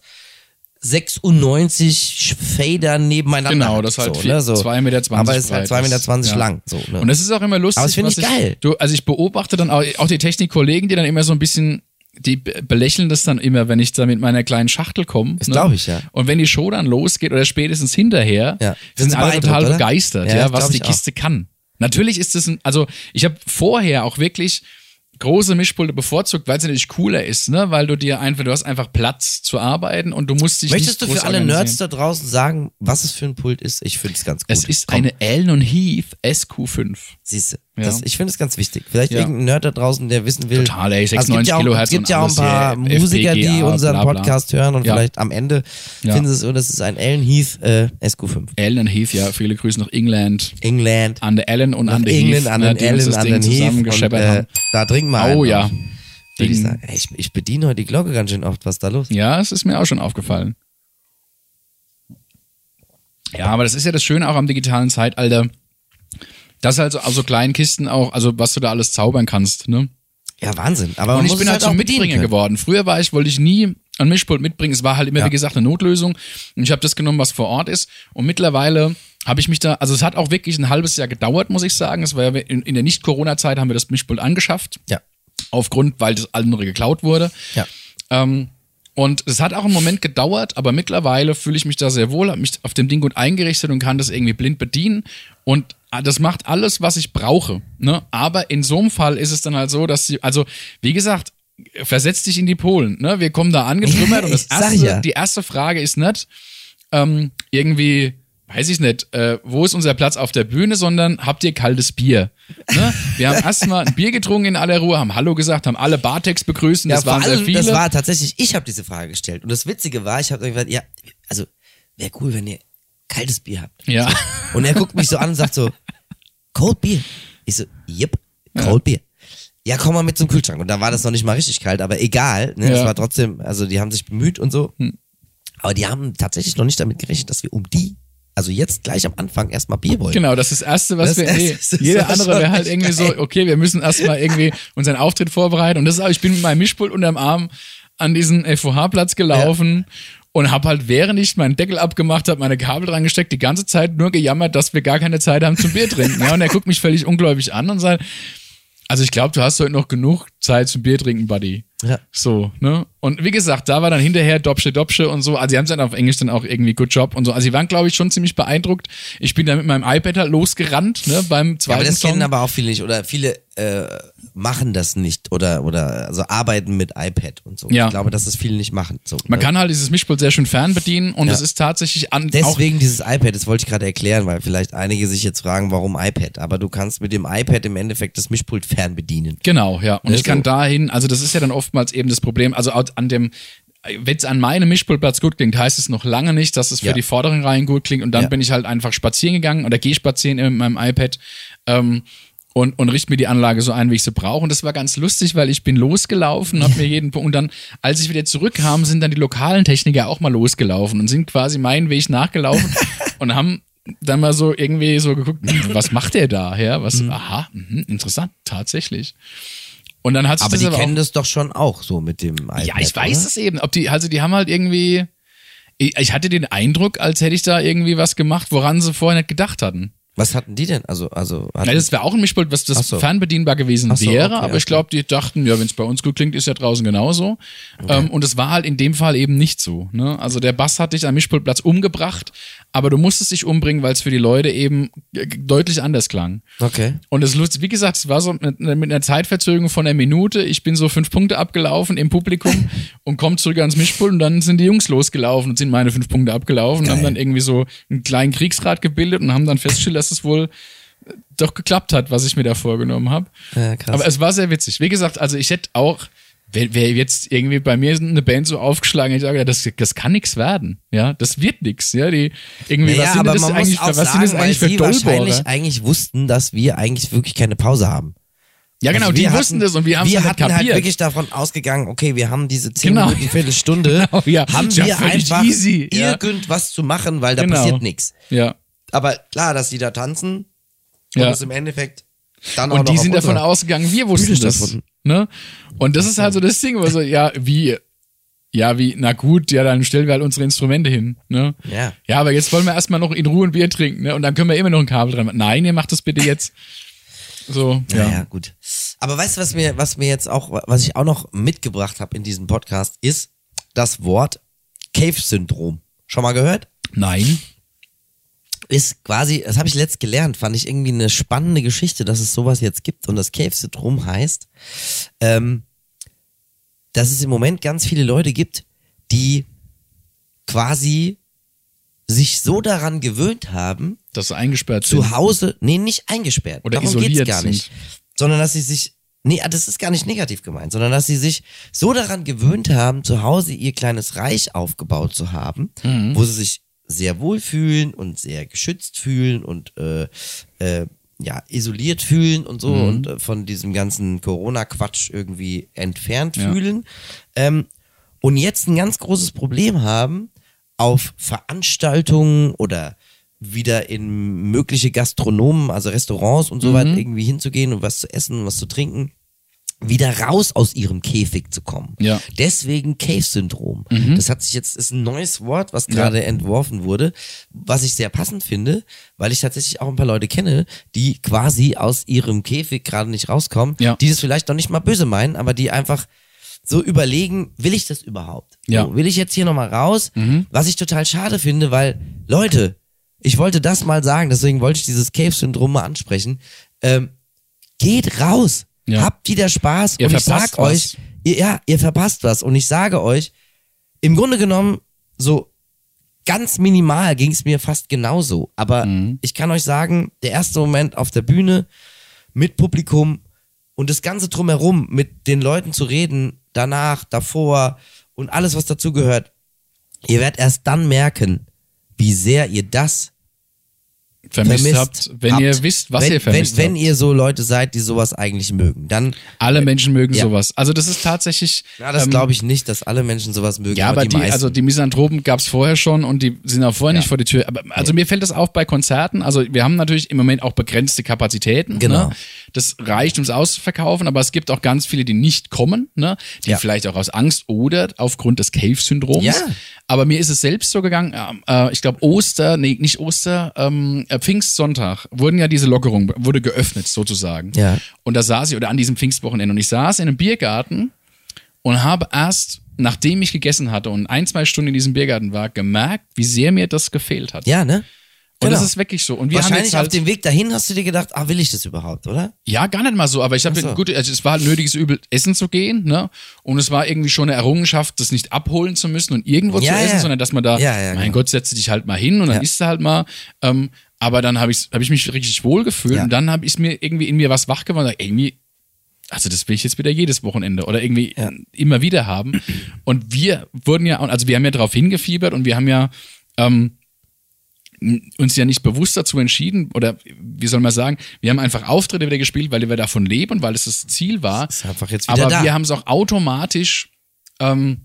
sechsundneunzig Fader nebeneinander Genau, hat. das halt so, vier- ne? so. zwei Meter zwanzig Aber es ist halt breit zwei Meter zwanzig ist. Ja. lang. So, ne? Und das ist auch immer lustig. Aber das finde was ich geil. Du, also ich beobachte dann auch, auch die Technikkollegen, die dann immer so ein bisschen, die be- belächeln das dann immer, wenn ich da mit meiner kleinen Schachtel komme. Das glaub ich, ja. Und wenn die Show dann losgeht oder spätestens hinterher, Ja. Sind sind sie alle beeindruckt, total oder? begeistert, Ja, ja, das was glaub die ich auch. Kiste kann. Natürlich ist es ein, also ich habe vorher auch wirklich große Mischpulte bevorzugt, weil es natürlich cooler ist, ne? Weil du dir einfach, du hast einfach Platz zu arbeiten und du musst dich Möchtest du nicht groß für alle organisieren. Nerds da draußen sagen, was es für ein Pult ist? Ich finde es ganz gut. Es ist Komm, eine Allen und Heath S Q fünf. Siehste, Ja. das, ich finde es ganz wichtig. Vielleicht Ja. irgendein Nerd da draußen, der wissen will. Total, ey, Also es gibt ja auch, Kilohertz es gibt und ja auch ein alles paar hier, Musiker, die F P G A, unseren bla, bla. Podcast hören und Ja. vielleicht am Ende Ja. finden sie es, oh, das ist ein Allen Heath äh, S Q fünf. Allen und Heath, ja, viele Grüße nach England. England. An der Allen und Nach an der England, Heath, an ne, den die uns Allen, das an Ding den Heath. Und, zusammengescheppert äh, haben. da trinken wir einen. Oh ja. Würde ich Ding. sagen. Ey, Ich, ich bediene heute die Glocke ganz schön oft. Was ist da los? Ja, es ist mir auch schon aufgefallen. Ja, aber das ist ja das Schöne auch am digitalen Zeitalter, dass halt so, also kleinen Kisten auch, also was du da alles zaubern kannst, ne? Ja, Wahnsinn. Aber Und man ich muss bin es halt halt zum auch bedienen Mitbringer können. geworden. Früher war ich, wollte ich nie ein Mischpult mitbringen. Es war halt immer, Ja. wie gesagt, eine Notlösung. Und ich habe das genommen, was vor Ort ist. Und mittlerweile habe ich mich da, also es hat auch wirklich ein halbes Jahr gedauert, muss ich sagen. Es war ja in, in der Nicht-Corona-Zeit haben wir das Mischpult angeschafft. Ja. Aufgrund, weil das andere geklaut wurde. Ja. Ähm, und es hat auch einen Moment gedauert, aber mittlerweile fühle ich mich da sehr wohl, habe mich auf dem Ding gut eingerichtet und kann das irgendwie blind bedienen. Und das macht alles, was ich brauche. Ne? Aber in so einem Fall ist es dann halt so, dass sie, also wie gesagt, versetz dich in die Polen. Ne? Wir kommen da angestrümmert und das Ich sag erste, ja. die erste Frage ist nicht ähm, irgendwie, weiß ich nicht, äh, wo ist unser Platz auf der Bühne, sondern habt ihr kaltes Bier? Ne? Wir haben erstmal ein Bier getrunken in aller Ruhe, haben Hallo gesagt, haben alle Bartex begrüßt, Ja, das vor waren sehr allem, viele. das war tatsächlich, ich habe diese Frage gestellt. Und das Witzige war, ich habe gesagt, ja, also wäre cool, wenn ihr kaltes Bier habt. ja. Und er guckt mich so an und sagt so, Cold Beer. Ich so, yep, Cold Beer. Ja, komm mal mit zum Kühlschrank. Und da war das noch nicht mal richtig kalt, aber egal. Ne? Ja. Es war trotzdem, also die haben sich bemüht und so. Hm. Aber die haben tatsächlich noch nicht damit gerechnet, dass wir um die, also jetzt gleich am Anfang erstmal Bier wollen. Genau, das ist das Erste, was Das wir, nee, Erste, das jeder war andere schon wäre halt echt irgendwie so, geil. okay, wir müssen erstmal irgendwie unseren Auftritt vorbereiten. Und das ist auch, ich bin mit meinem Mischpult unterm Arm an diesen F O H-Platz gelaufen. Ja. Und hab halt, während ich meinen Deckel abgemacht habe, meine Kabel dran gesteckt, die ganze Zeit nur gejammert, dass wir gar keine Zeit haben zum Bier trinken. Ja, und er guckt mich völlig ungläubig an und sagt, also ich glaube, du hast heute noch genug Zeit zum Bier trinken, Buddy. Ja. So, ne? Und wie gesagt, da war dann hinterher Dopsche, Dopsche und so. Also sie haben es dann auf Englisch dann auch irgendwie Good Job und so. Also sie waren, glaube ich, schon ziemlich beeindruckt. Ich bin dann mit meinem iPad halt losgerannt, ne, beim zweiten Ja, aber das Song. kennen aber auch viele nicht. Oder viele äh, machen das nicht oder oder also arbeiten mit iPad und so. Ja. Ich glaube, dass das viele nicht machen. So, Man ne? kann halt dieses Mischpult sehr schön fernbedienen und es Ja. ist tatsächlich an, auch Deswegen dieses iPad, das wollte ich gerade erklären, weil vielleicht einige sich jetzt fragen, warum iPad. Aber du kannst mit dem iPad im Endeffekt das Mischpult fernbedienen. Genau, ja. Und Ne, ich kann so. dahin, also das ist ja dann oftmals eben das Problem, also an dem, wenn es an meinem Mischpultplatz gut klingt, heißt es noch lange nicht, dass es für Ja. die vorderen Reihen gut klingt. Und dann Ja. bin ich halt einfach spazieren gegangen oder gehe spazieren mit meinem iPad ähm, und, und richte mir die Anlage so ein, wie ich sie brauche. Und das war ganz lustig, weil ich bin losgelaufen, habe mir jeden Punkt, und dann, als ich wieder zurückkam, sind dann die lokalen Techniker auch mal losgelaufen und sind quasi meinen Weg nachgelaufen und haben dann mal so irgendwie so geguckt, hm, was macht der da? Ja, was, Mhm. aha, mh, interessant, tatsächlich. Und dann hat sich Aber das die aber kennen auch, das doch schon auch so mit dem iPad. ja, ich weiß oder? es eben. Ob die, also die haben halt irgendwie, ich, ich hatte den Eindruck, als hätte ich da irgendwie was gemacht, woran sie vorher nicht gedacht hatten. Was hatten die denn? Also, also hatten Ja, das wäre auch ein Mischpult, was das Ach so. fernbedienbar gewesen Ach so, wäre, okay, aber okay. ich glaube, die dachten, ja, wenn es bei uns gut klingt, ist ja draußen genauso. Ähm, und es war halt in dem Fall eben nicht so. Ne? Also der Bass hat dich am Mischpultplatz umgebracht, aber du musstest dich umbringen, weil es für die Leute eben äh, deutlich anders klang. Okay. Und das ist lustig, wie gesagt, es war so mit, mit einer Zeitverzögerung von einer Minute. Ich bin so fünf Punkte abgelaufen im Publikum und komme zurück ans Mischpult und dann sind die Jungs losgelaufen und sind meine fünf Punkte abgelaufen und Geil. haben dann irgendwie so einen kleinen Kriegsrat gebildet und haben dann festgestellt, dass es wohl doch geklappt hat, was ich mir da vorgenommen habe. Ja, krass. Aber es war sehr witzig. Wie gesagt, also ich hätte auch, wäre wär jetzt irgendwie bei mir eine Band so aufgeschlagen, ich sage, das, das kann nichts werden. Ja, das wird nichts. Ja, die irgendwie, naja, was sind aber das man eigentlich, muss auch für, was sagen, sind das eigentlich weil für sie Dollbohrer? wahrscheinlich eigentlich wussten, dass wir eigentlich wirklich keine Pause haben. Ja, genau, Also die wir wussten hatten- das und wir haben es Wir nicht hatten halt kapiert. wirklich davon ausgegangen, okay, wir haben diese zehn Genau. Minuten, Viertelstunde, Genau, ja. haben Ist ja wir völlig einfach easy, ja. irgendwas zu machen, weil da Genau. passiert nichts. Ja. Aber klar, dass die da tanzen und Ja. es im Endeffekt dann auch Und noch die auf sind davon unserer- ausgegangen, wir wussten Bühne das. stattfinden. Ne? Und das ist halt so das Ding, wo so, ja, wie, ja, wie, na gut, ja, dann stellen wir halt unsere Instrumente hin. Ne? Ja. Ja, aber jetzt wollen wir erstmal noch in Ruhe ein Bier trinken, ne? Und dann können wir immer noch ein Kabel dran machen. Nein, ihr macht das bitte jetzt. So, ja. Ja, ja, gut. Aber weißt du, was mir, was mir jetzt auch, was ich auch noch mitgebracht habe in diesem Podcast, ist das Wort Cave-Syndrom. Schon mal gehört? Nein. Ist quasi, das habe ich letzt gelernt, fand ich irgendwie eine spannende Geschichte, dass es sowas jetzt gibt. Und das Cave-Syndrom heißt, ähm, dass es im Moment ganz viele Leute gibt, die quasi sich so daran gewöhnt haben, Dass sie eingesperrt sind. zu Hause, nee, nicht eingesperrt. Oder Darum isoliert geht's gar sind. nicht. Sondern dass sie sich, nee, das ist gar nicht negativ gemeint, sondern dass sie sich so daran gewöhnt haben, zu Hause ihr kleines Reich aufgebaut zu haben, Mhm. wo sie sich sehr wohl fühlen und sehr geschützt fühlen und äh, äh, ja, isoliert fühlen und so Mhm. und äh, von diesem ganzen Corona-Quatsch irgendwie entfernt Ja. fühlen. Ähm, und jetzt ein ganz großes Problem haben, auf Veranstaltungen oder wieder in mögliche Gastronomen, also Restaurants und so Mhm. weiter irgendwie hinzugehen und was zu essen und was zu trinken, wieder raus aus ihrem Käfig zu kommen. Ja. Deswegen Cave-Syndrom. Mhm. Das hat sich jetzt, ist ein neues Wort, was gerade entworfen wurde, was ich sehr passend finde, weil ich tatsächlich auch ein paar Leute kenne, die quasi aus ihrem Käfig gerade nicht rauskommen, Ja. die das vielleicht noch nicht mal böse meinen, aber die einfach so überlegen, will ich das überhaupt? Ja. So, will ich jetzt hier nochmal raus? Mhm. Was ich total schade finde, weil, Leute, ich wollte das mal sagen, deswegen wollte ich dieses Cave-Syndrom mal ansprechen. Ähm, geht raus. Ja. Habt wieder Spaß. Ihr und ich verpasst sag was. euch, ihr, ja, ihr verpasst was. Und ich sage euch, im Grunde genommen, so ganz minimal ging es mir fast genauso. Aber Mhm. ich kann euch sagen, der erste Moment auf der Bühne mit Publikum und das Ganze drumherum, mit den Leuten zu reden, danach, davor und alles, was dazu gehört, ihr werdet erst dann merken, wie sehr ihr das vermisst, vermisst habt, wenn habt. ihr wisst, was wenn, ihr vermisst wenn, habt. Wenn ihr so Leute seid, die sowas eigentlich mögen, dann... Alle Menschen mögen ja. sowas. Also das ist tatsächlich... Ja, das ähm, glaube ich nicht, dass alle Menschen sowas mögen. Ja, aber, aber die, die also die Misanthropen gab es vorher schon und die sind auch vorher Ja. nicht vor die Tür. Aber also mir fällt das auf bei Konzerten. Also wir haben natürlich im Moment auch begrenzte Kapazitäten. Genau. Ne? Das reicht, um es auszuverkaufen, aber es gibt auch ganz viele, die nicht kommen, ne? Die Ja. vielleicht auch aus Angst oder aufgrund des Cave-Syndroms. Ja. Aber mir ist es selbst so gegangen, äh, ich glaube Oster, nee, nicht Oster, ähm, äh, Pfingstsonntag wurden ja diese Lockerung, wurde geöffnet sozusagen. Ja. Und da saß ich, oder an diesem Pfingstwochenende, und ich saß in einem Biergarten und habe erst, nachdem ich gegessen hatte und ein, zwei Stunden in diesem Biergarten war, gemerkt, wie sehr mir das gefehlt hat. Ja, ne? Und Genau. das ist wirklich so. Und wir haben Wahrscheinlich jetzt halt, auf dem Weg dahin hast du dir gedacht, ah, will ich das überhaupt, oder? ja, gar nicht mal so, aber ich habe Ach so. gut, also es war halt nötiges Übel, essen zu gehen, ne? Und es war irgendwie schon eine Errungenschaft, das nicht abholen zu müssen und irgendwo Ja, zu essen, ja. sondern dass man da, Ja, ja, mein genau. Gott, setze dich halt mal hin und dann Ja. isst du halt mal. Ähm, aber dann habe ich, hab ich mich richtig wohl gefühlt Ja. und dann habe ich mir irgendwie in mir was wach geworden, und irgendwie, also das will ich jetzt wieder jedes Wochenende oder irgendwie Ja. immer wieder haben. Und wir wurden ja, also wir haben ja darauf hingefiebert und wir haben ja ähm, uns ja nicht bewusst dazu entschieden, oder wie soll man sagen, wir haben einfach Auftritte wieder gespielt, weil wir davon leben und weil es das Ziel war. Ist einfach jetzt wieder Aber da. wir haben es auch automatisch, ähm,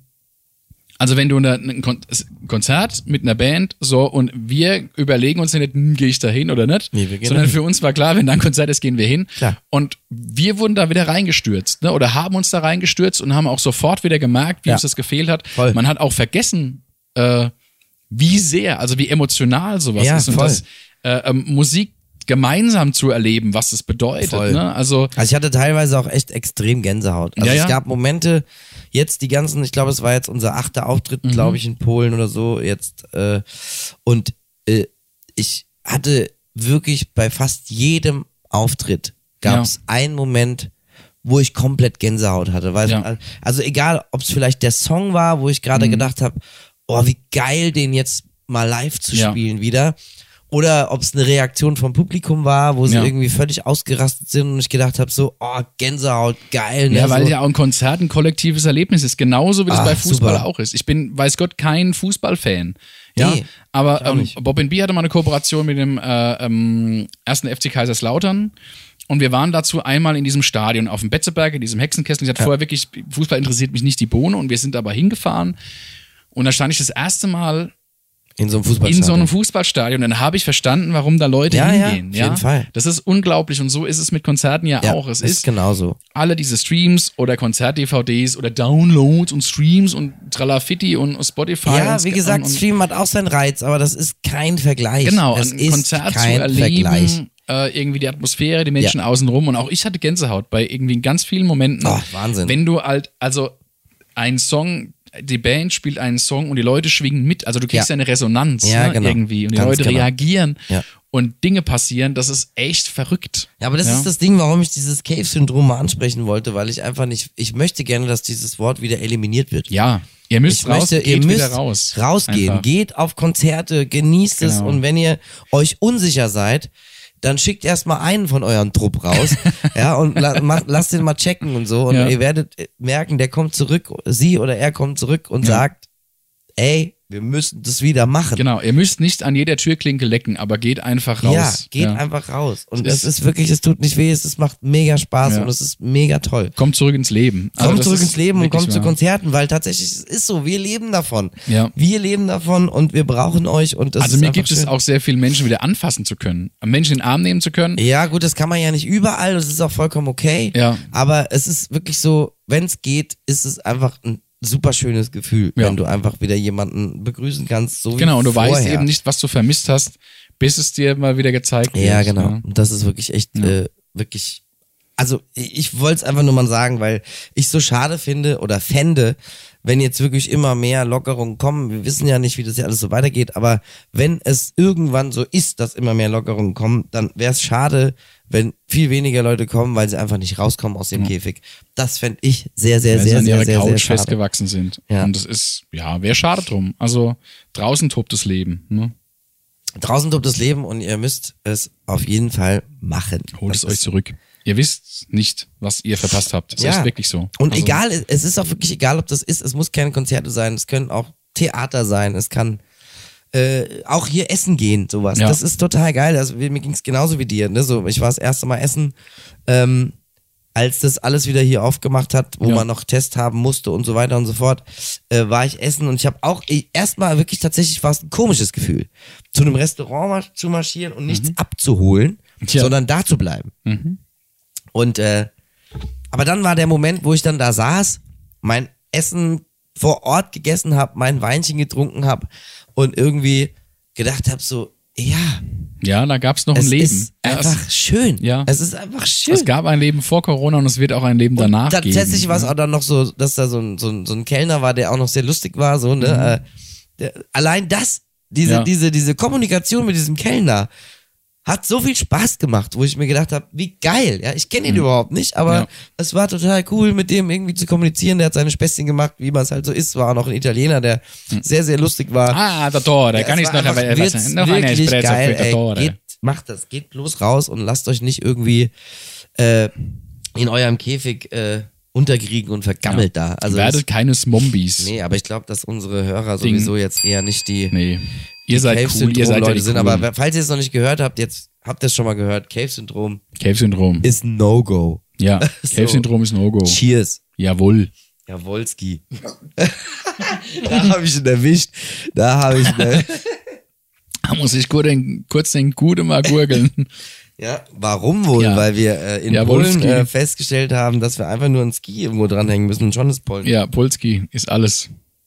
also wenn du eine, ein Kon- Konzert mit einer Band, so, und wir überlegen uns ja nicht, hm, gehe ich da hin oder nicht, Nee, wir gehen sondern da hin. für uns war klar, wenn da ein Konzert ist, gehen wir hin. Klar. Und wir wurden da wieder reingestürzt, ne, oder haben uns da reingestürzt und haben auch sofort wieder gemerkt, wie Ja. uns das gefehlt hat. Voll. Man hat auch vergessen, äh, wie sehr, also wie emotional sowas Ja, ist und voll. das äh, ähm, Musik gemeinsam zu erleben, was das bedeutet. Voll. Ne? Also Also ich hatte teilweise auch echt extrem Gänsehaut. Also Ja, ja. es gab Momente, jetzt die ganzen, ich glaube, es war jetzt unser achter Auftritt, Mhm. glaube ich, in Polen oder so jetzt. Äh, und äh, ich hatte wirklich bei fast jedem Auftritt gab es einen Moment, wo ich komplett Gänsehaut hatte. Weil Ja. Also egal, ob es vielleicht der Song war, wo ich gerade Mhm. gedacht habe, oh, wie geil, den jetzt mal live zu Ja. spielen wieder. Oder ob es eine Reaktion vom Publikum war, wo sie Ja. irgendwie völlig ausgerastet sind und ich gedacht habe, so, oh, Gänsehaut, geil. Ne? Ja, weil so. ja auch ein Konzert ein kollektives Erlebnis ist, genauso wie das Ah, bei Fußball super. auch ist. Ich bin, weiß Gott, kein Fußballfan. Ja, Nee, aber ich auch ähm, nicht. Bob and B hatte mal eine Kooperation mit dem äh, ähm, ersten F C Kaiserslautern. Und wir waren dazu einmal in diesem Stadion auf dem Betzeberg, in diesem Hexenkessel. Ich hatte vorher wirklich, Fußball interessiert mich nicht die Bohne, und wir sind aber hingefahren. Und da stand ich das erste Mal In so einem in Fußballstadion. so einem Fußballstadion. Dann habe ich verstanden, warum da Leute Ja, ja, hingehen. auf jeden Fall. Das ist unglaublich, und so ist es mit Konzerten ja, ja, auch. Es ist ist genauso. alle diese Streams oder Konzert-D V Ds oder Downloads und Streams und Tralafitti und Spotify. Ja, und wie gesagt, und, Stream hat auch seinen Reiz, aber das ist kein Vergleich. Genau, es ein ist Konzert zu kein erleben, Vergleich. äh, irgendwie die Atmosphäre, die Menschen außenrum, und auch ich hatte Gänsehaut bei irgendwie in ganz vielen Momenten. Oh, Wahnsinn. Wenn du halt, also ein Song, die Band spielt einen Song und die Leute schwingen mit, also du kriegst Ja. eine Resonanz, Ja, ne, genau. irgendwie, und die Ganz Leute genau. reagieren Ja. und Dinge passieren, das ist echt verrückt. Ja, aber das Ja. ist das Ding, warum ich dieses Cave-Syndrom mal ansprechen wollte, weil ich einfach nicht, ich möchte gerne, dass dieses Wort wieder eliminiert wird. Ja, ihr müsst Ich raus, möchte, geht ihr müsst wieder raus. rausgehen, Einfach. geht auf Konzerte, genießt es, Genau. und wenn ihr euch unsicher seid, dann schickt erstmal einen von euren Trupp raus, ja, und la macht, lasst den mal checken und so, und Ja. ihr werdet merken, der kommt zurück, sie oder er kommt zurück und Ja. sagt, ey, wir müssen das wieder machen. Genau, ihr müsst nicht an jeder Türklinke lecken, aber geht einfach raus. Ja, geht Ja. einfach raus. Und Es es ist wirklich, es tut nicht weh, es ist, macht mega Spaß Ja. und es ist mega toll. Kommt zurück ins Leben. Also Kommt das zurück ist ins Leben und wirklich kommt zu wahr. Konzerten, weil tatsächlich, es ist so, wir leben davon. Ja. Wir leben davon und wir brauchen euch, und das Also ist mir einfach gibt es schön. auch sehr viele Menschen wieder anfassen zu können, Menschen in den Arm nehmen zu können. Ja, gut, das kann man ja nicht überall, das ist auch vollkommen okay. Ja. Aber es ist wirklich so, wenn es geht, ist es einfach ein super schönes Gefühl, Ja. wenn du einfach wieder jemanden begrüßen kannst, so wie Genau, und du vorher. weißt eben nicht, was du vermisst hast, bis es dir mal wieder gezeigt wird. Ja, genau. Ja. Und das ist wirklich echt, Ja. äh, wirklich, also ich, ich wollte es einfach nur mal sagen, weil ich so schade finde oder fände, wenn jetzt wirklich immer mehr Lockerungen kommen. Wir wissen ja nicht, wie das ja alles so weitergeht, aber wenn es irgendwann so ist, dass immer mehr Lockerungen kommen, dann wäre es schade, wenn viel weniger Leute kommen, weil sie einfach nicht rauskommen aus dem Käfig. Das fände ich sehr, sehr, Weil sie sehr, an sehr, ihrer sehr, sehr Couch schade. festgewachsen sind. Ja. Und das ist, ja, wäre schade drum. Also draußen tobt das Leben. Ne? Draußen tobt das Leben und ihr müsst es auf jeden Fall machen. Holt Das es euch ist- zurück. Ihr wisst nicht, was ihr verpasst habt. Das Ja. ist wirklich so. Und Also, egal, es ist auch wirklich egal, ob das ist, es muss keine Konzerte sein, es können auch Theater sein, es kann Äh, auch hier essen gehen, sowas. Ja. Das ist total geil. Also mir ging es genauso wie dir. Ne? So, ich war das erste Mal essen, ähm, als das alles wieder hier aufgemacht hat, wo Ja. man noch Test haben musste und so weiter und so fort, äh, war ich essen und ich habe auch erstmal wirklich tatsächlich war es ein komisches Gefühl, zu einem Restaurant mar- zu marschieren und nichts abzuholen, Ja. sondern da zu bleiben. Mhm. Und äh, aber dann war der Moment, wo ich dann da saß, mein Essen vor Ort gegessen habe, mein Weinchen getrunken habe und irgendwie gedacht habe so, ja, Ja, da gab's noch ein es Leben. ist Ja, einfach es, schön. ja. Es ist einfach schön. es gab ein Leben vor Corona und es wird auch ein Leben danach und tatsächlich geben. war es auch dann noch so, dass da so ein, so, ein, so ein Kellner war, der auch noch sehr lustig war, so, ne, Mhm. äh, der, allein das, diese, Ja. diese, diese Kommunikation mit diesem Kellner hat so viel Spaß gemacht, wo ich mir gedacht habe, wie geil, ja, ich kenne ihn überhaupt nicht, aber Ja. es war total cool, mit dem irgendwie zu kommunizieren, der hat seine Späßchen gemacht, wie man es halt so ist, war auch noch ein Italiener, der sehr, sehr lustig war. Ah, der Tore, Ja, kann es ich war noch einfach was wirklich Noch eine Espresso geil, für der ey, Tore. geht, macht das, geht bloß raus und lasst euch nicht irgendwie äh, in eurem Käfig äh, unterkriegen und vergammelt da. Also Werdet keine Zombies. das, nee, aber ich glaube, dass unsere Hörer sowieso jetzt eher nicht die, Nee. die Ihr seid cool, ihr seid ja Cave-Syndrom-Leute die sind, Coolen. aber falls ihr es noch nicht gehört habt, jetzt habt ihr es schon mal gehört, Cave-Syndrom Cave-Syndrom. ist No-Go. Ja, So. Cave-Syndrom ist No-Go. Cheers. Jawohl. Jawolski. Da habe ich ihn erwischt. Da habe ich ihn erwischt. Da muss ich kurz den, kurz den Gute mal gurgeln. Ja, warum wohl? Ja. Weil wir äh, in Ja, Polen Wolski. äh, festgestellt haben, dass wir einfach nur ein Ski irgendwo dranhängen müssen und schon ist Polen. Ja, Polski ist alles.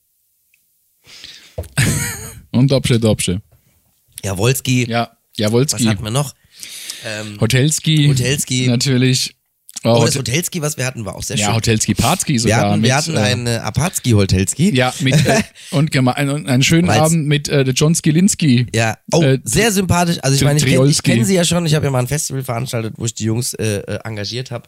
Und Dobsche, Dobsche. Jawolski. Ja, Was Jawolski. hatten wir noch? Ähm, Hotelski. Hotelski. Natürlich. Oh, oh, das Hotel- Hotelski, was wir hatten, war auch sehr schön. ja, Hotelski, Patski wir sogar. hatten, mit, wir hatten äh, einen äh, Apatski-Hotelski. Ja, mit, äh, und geme- einen, einen schönen Weil's- Abend mit äh, John Skilinski. Ja, oh, Äh, sehr sympathisch. Also ich meine, ich kenne Triolski. kenn sie ja schon. Ich habe ja mal ein Festival veranstaltet, wo ich die Jungs äh, äh, engagiert habe.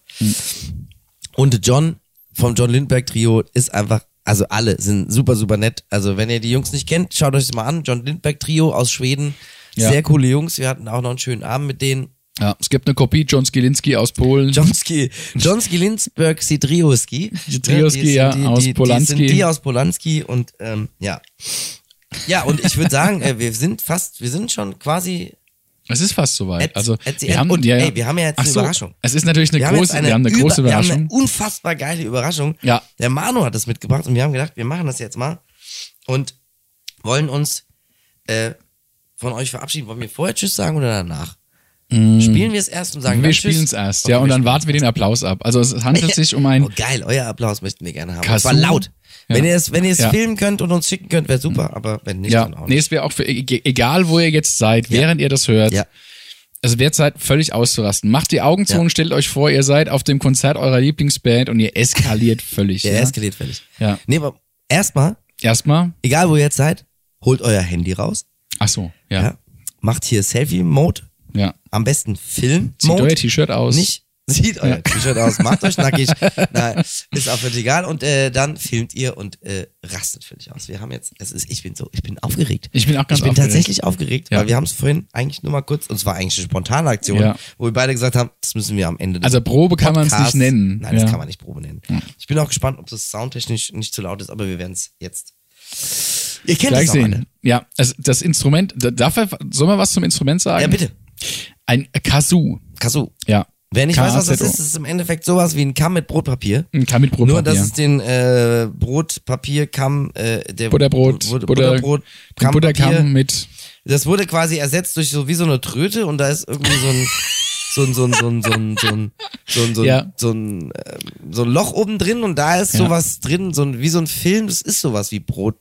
Und John vom John Lindberg Trio ist einfach, also alle sind super, super nett. Also wenn ihr die Jungs nicht kennt, schaut euch das mal an. John Lindberg Trio aus Schweden. Ja. Sehr coole Jungs. Wir hatten auch noch einen schönen Abend mit denen. Ja, es gibt eine Kopie, John Skilinski aus Polen. Johnski, Johnski Lindsberg Trioski. Die Trioski, ja, aus Polanski. Die sind die aus Polanski und ähm, ja. Ja, und ich würde sagen, äh, wir sind fast, wir sind schon quasi Es ist fast soweit. at, also, at the wir end. haben, und ja, ja. ey, wir haben ja jetzt Ach eine so, Überraschung. Es ist natürlich eine Wir haben, große, jetzt eine wir haben eine über, große wir haben Überraschung. eine unfassbar geile Überraschung. Ja. Der Manu hat das mitgebracht und wir haben gedacht, wir machen das jetzt mal und wollen uns äh, von euch verabschieden. Wollen wir vorher Tschüss sagen oder danach? Spielen wir es erst und sagen wir dann spielen Tschüss? es erst, Okay, ja, und wir dann spielen warten wir den Applaus ab. Also es handelt sich um ein Oh geil, euer Applaus möchten wir gerne haben. Kazoo? Und zwar laut. Ja. Wenn ihr es, wenn ihr es Ja. filmen könnt und uns schicken könnt, wäre super, aber wenn nicht, ja, dann auch nee, nicht. es wäre auch für, e- egal wo ihr jetzt seid, Ja. während ihr das hört, Ja. es wird Zeit, völlig auszurasten. Macht die Augen zu Ja. und stellt euch vor, ihr seid auf dem Konzert eurer Lieblingsband und ihr eskaliert völlig. Der ja? eskaliert völlig. Ja. Nee, aber erstmal, Erstmal, egal wo ihr jetzt seid, holt euer Handy raus. ach so, ja, Ja. ja. Macht hier Selfie-Mode. Am besten Zieht euer Film-Mode. T-Shirt aus. Nicht, sieht euer T-Shirt aus, macht euch nackig. Nein, ist auch völlig egal. Und äh, dann filmt ihr und äh, rastet völlig aus. Wir haben jetzt, es ist, ich bin so, ich bin aufgeregt. Ich bin auch ganz Ich bin aufgeregt. tatsächlich aufgeregt, Ja. weil wir haben es vorhin eigentlich nur mal kurz, und zwar eigentlich eine spontane Aktion, Ja. wo wir beide gesagt haben, das müssen wir am Ende des Also Probe kann man es Podcasts- nicht nennen. Nein, ja. das kann man nicht Probe nennen. Ich bin auch gespannt, ob das soundtechnisch nicht zu laut ist, aber wir werden es jetzt. Ihr kennt Gleich das auch alle. sehen. Ja, also das Instrument, da- darf er, soll man was zum Instrument sagen? Ja, bitte. Ein Kazoo. Kazoo. Ja. Wer nicht weiß, was das K A Z O. ist, das ist im Endeffekt sowas wie ein Kamm mit Brotpapier. Ein Kamm mit Brotpapier. Nur, dass es den äh, Brotpapierkamm, äh, der Butterbrot, Butter, Butter, Butterbrot, ein Butterkamm Kammpapier, mit, das wurde quasi ersetzt durch so wie so eine Tröte und da ist irgendwie so ein so ein so ein so ein so ein so ein so ein so ein, Ja. so ein, ähm, so ein Loch oben drin und da ist Ja. sowas drin, so ein, wie so ein Film, das ist sowas wie Brot.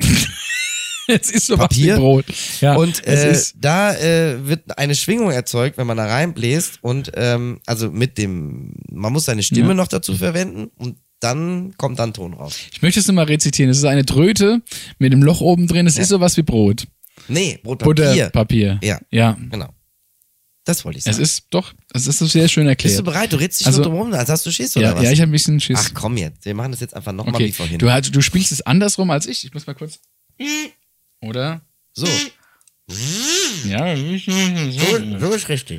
es ist so Papier. was wie Brot. Ja, Und es äh, ist, da äh, wird eine Schwingung erzeugt, wenn man da reinbläst und ähm, also mit dem, man muss seine Stimme Ja. noch dazu verwenden und dann kommt dann Ton raus. ich möchte es nochmal rezitieren. Es ist eine Tröte mit einem Loch oben drin. Es ist sowas wie Brot. Nee, Brotpapier. Butterpapier. Ja, Ja. genau. Das wollte ich Es sagen. ist doch, es ist so sehr schön Bist du erklärt. bereit? Du redest dich Also- nur drum rum, als hast du Schiss oder Ja, was? ja, ich habe ein bisschen Schiss. Ach komm jetzt, wir machen das jetzt einfach nochmal okay. wie vorhin. Du, halt- du spielst es andersrum als ich. Ich muss mal kurz. Oder? So, Ja. so, so ist richtig.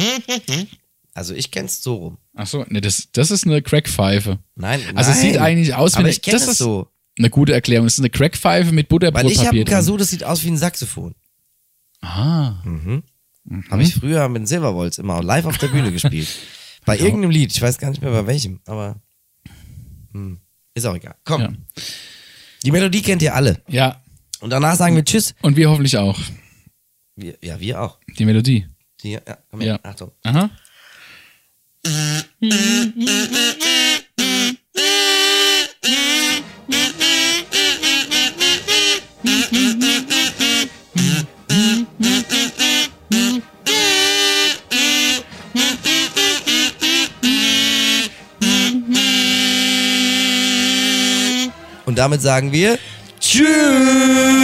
Also ich kenn's so rum. Ach so, ne, das, das ist eine Crackpfeife. Nein, Also es nein. sieht eigentlich aus wie Aber eine, ich kenne das es ist so. eine gute Erklärung. Es ist eine Crackpfeife mit Weil ich habe Butterbrotpapier ein drin. Kazoo, das sieht aus wie ein Saxophon. Ah. Mhm. Mhm. Habe ich früher mit den Silverwolves immer live auf der Bühne gespielt. Bei ja. irgendeinem Lied, ich weiß gar nicht mehr bei welchem, aber hm, ist auch egal. Komm. Ja. Die Melodie kennt ihr alle. Ja. Und danach sagen wir Tschüss. Und wir hoffentlich auch. Wir, ja, wir auch. Die Melodie. Die, ja, komm her. Ja. Achtung. Aha. Und damit sagen wir Tschüss.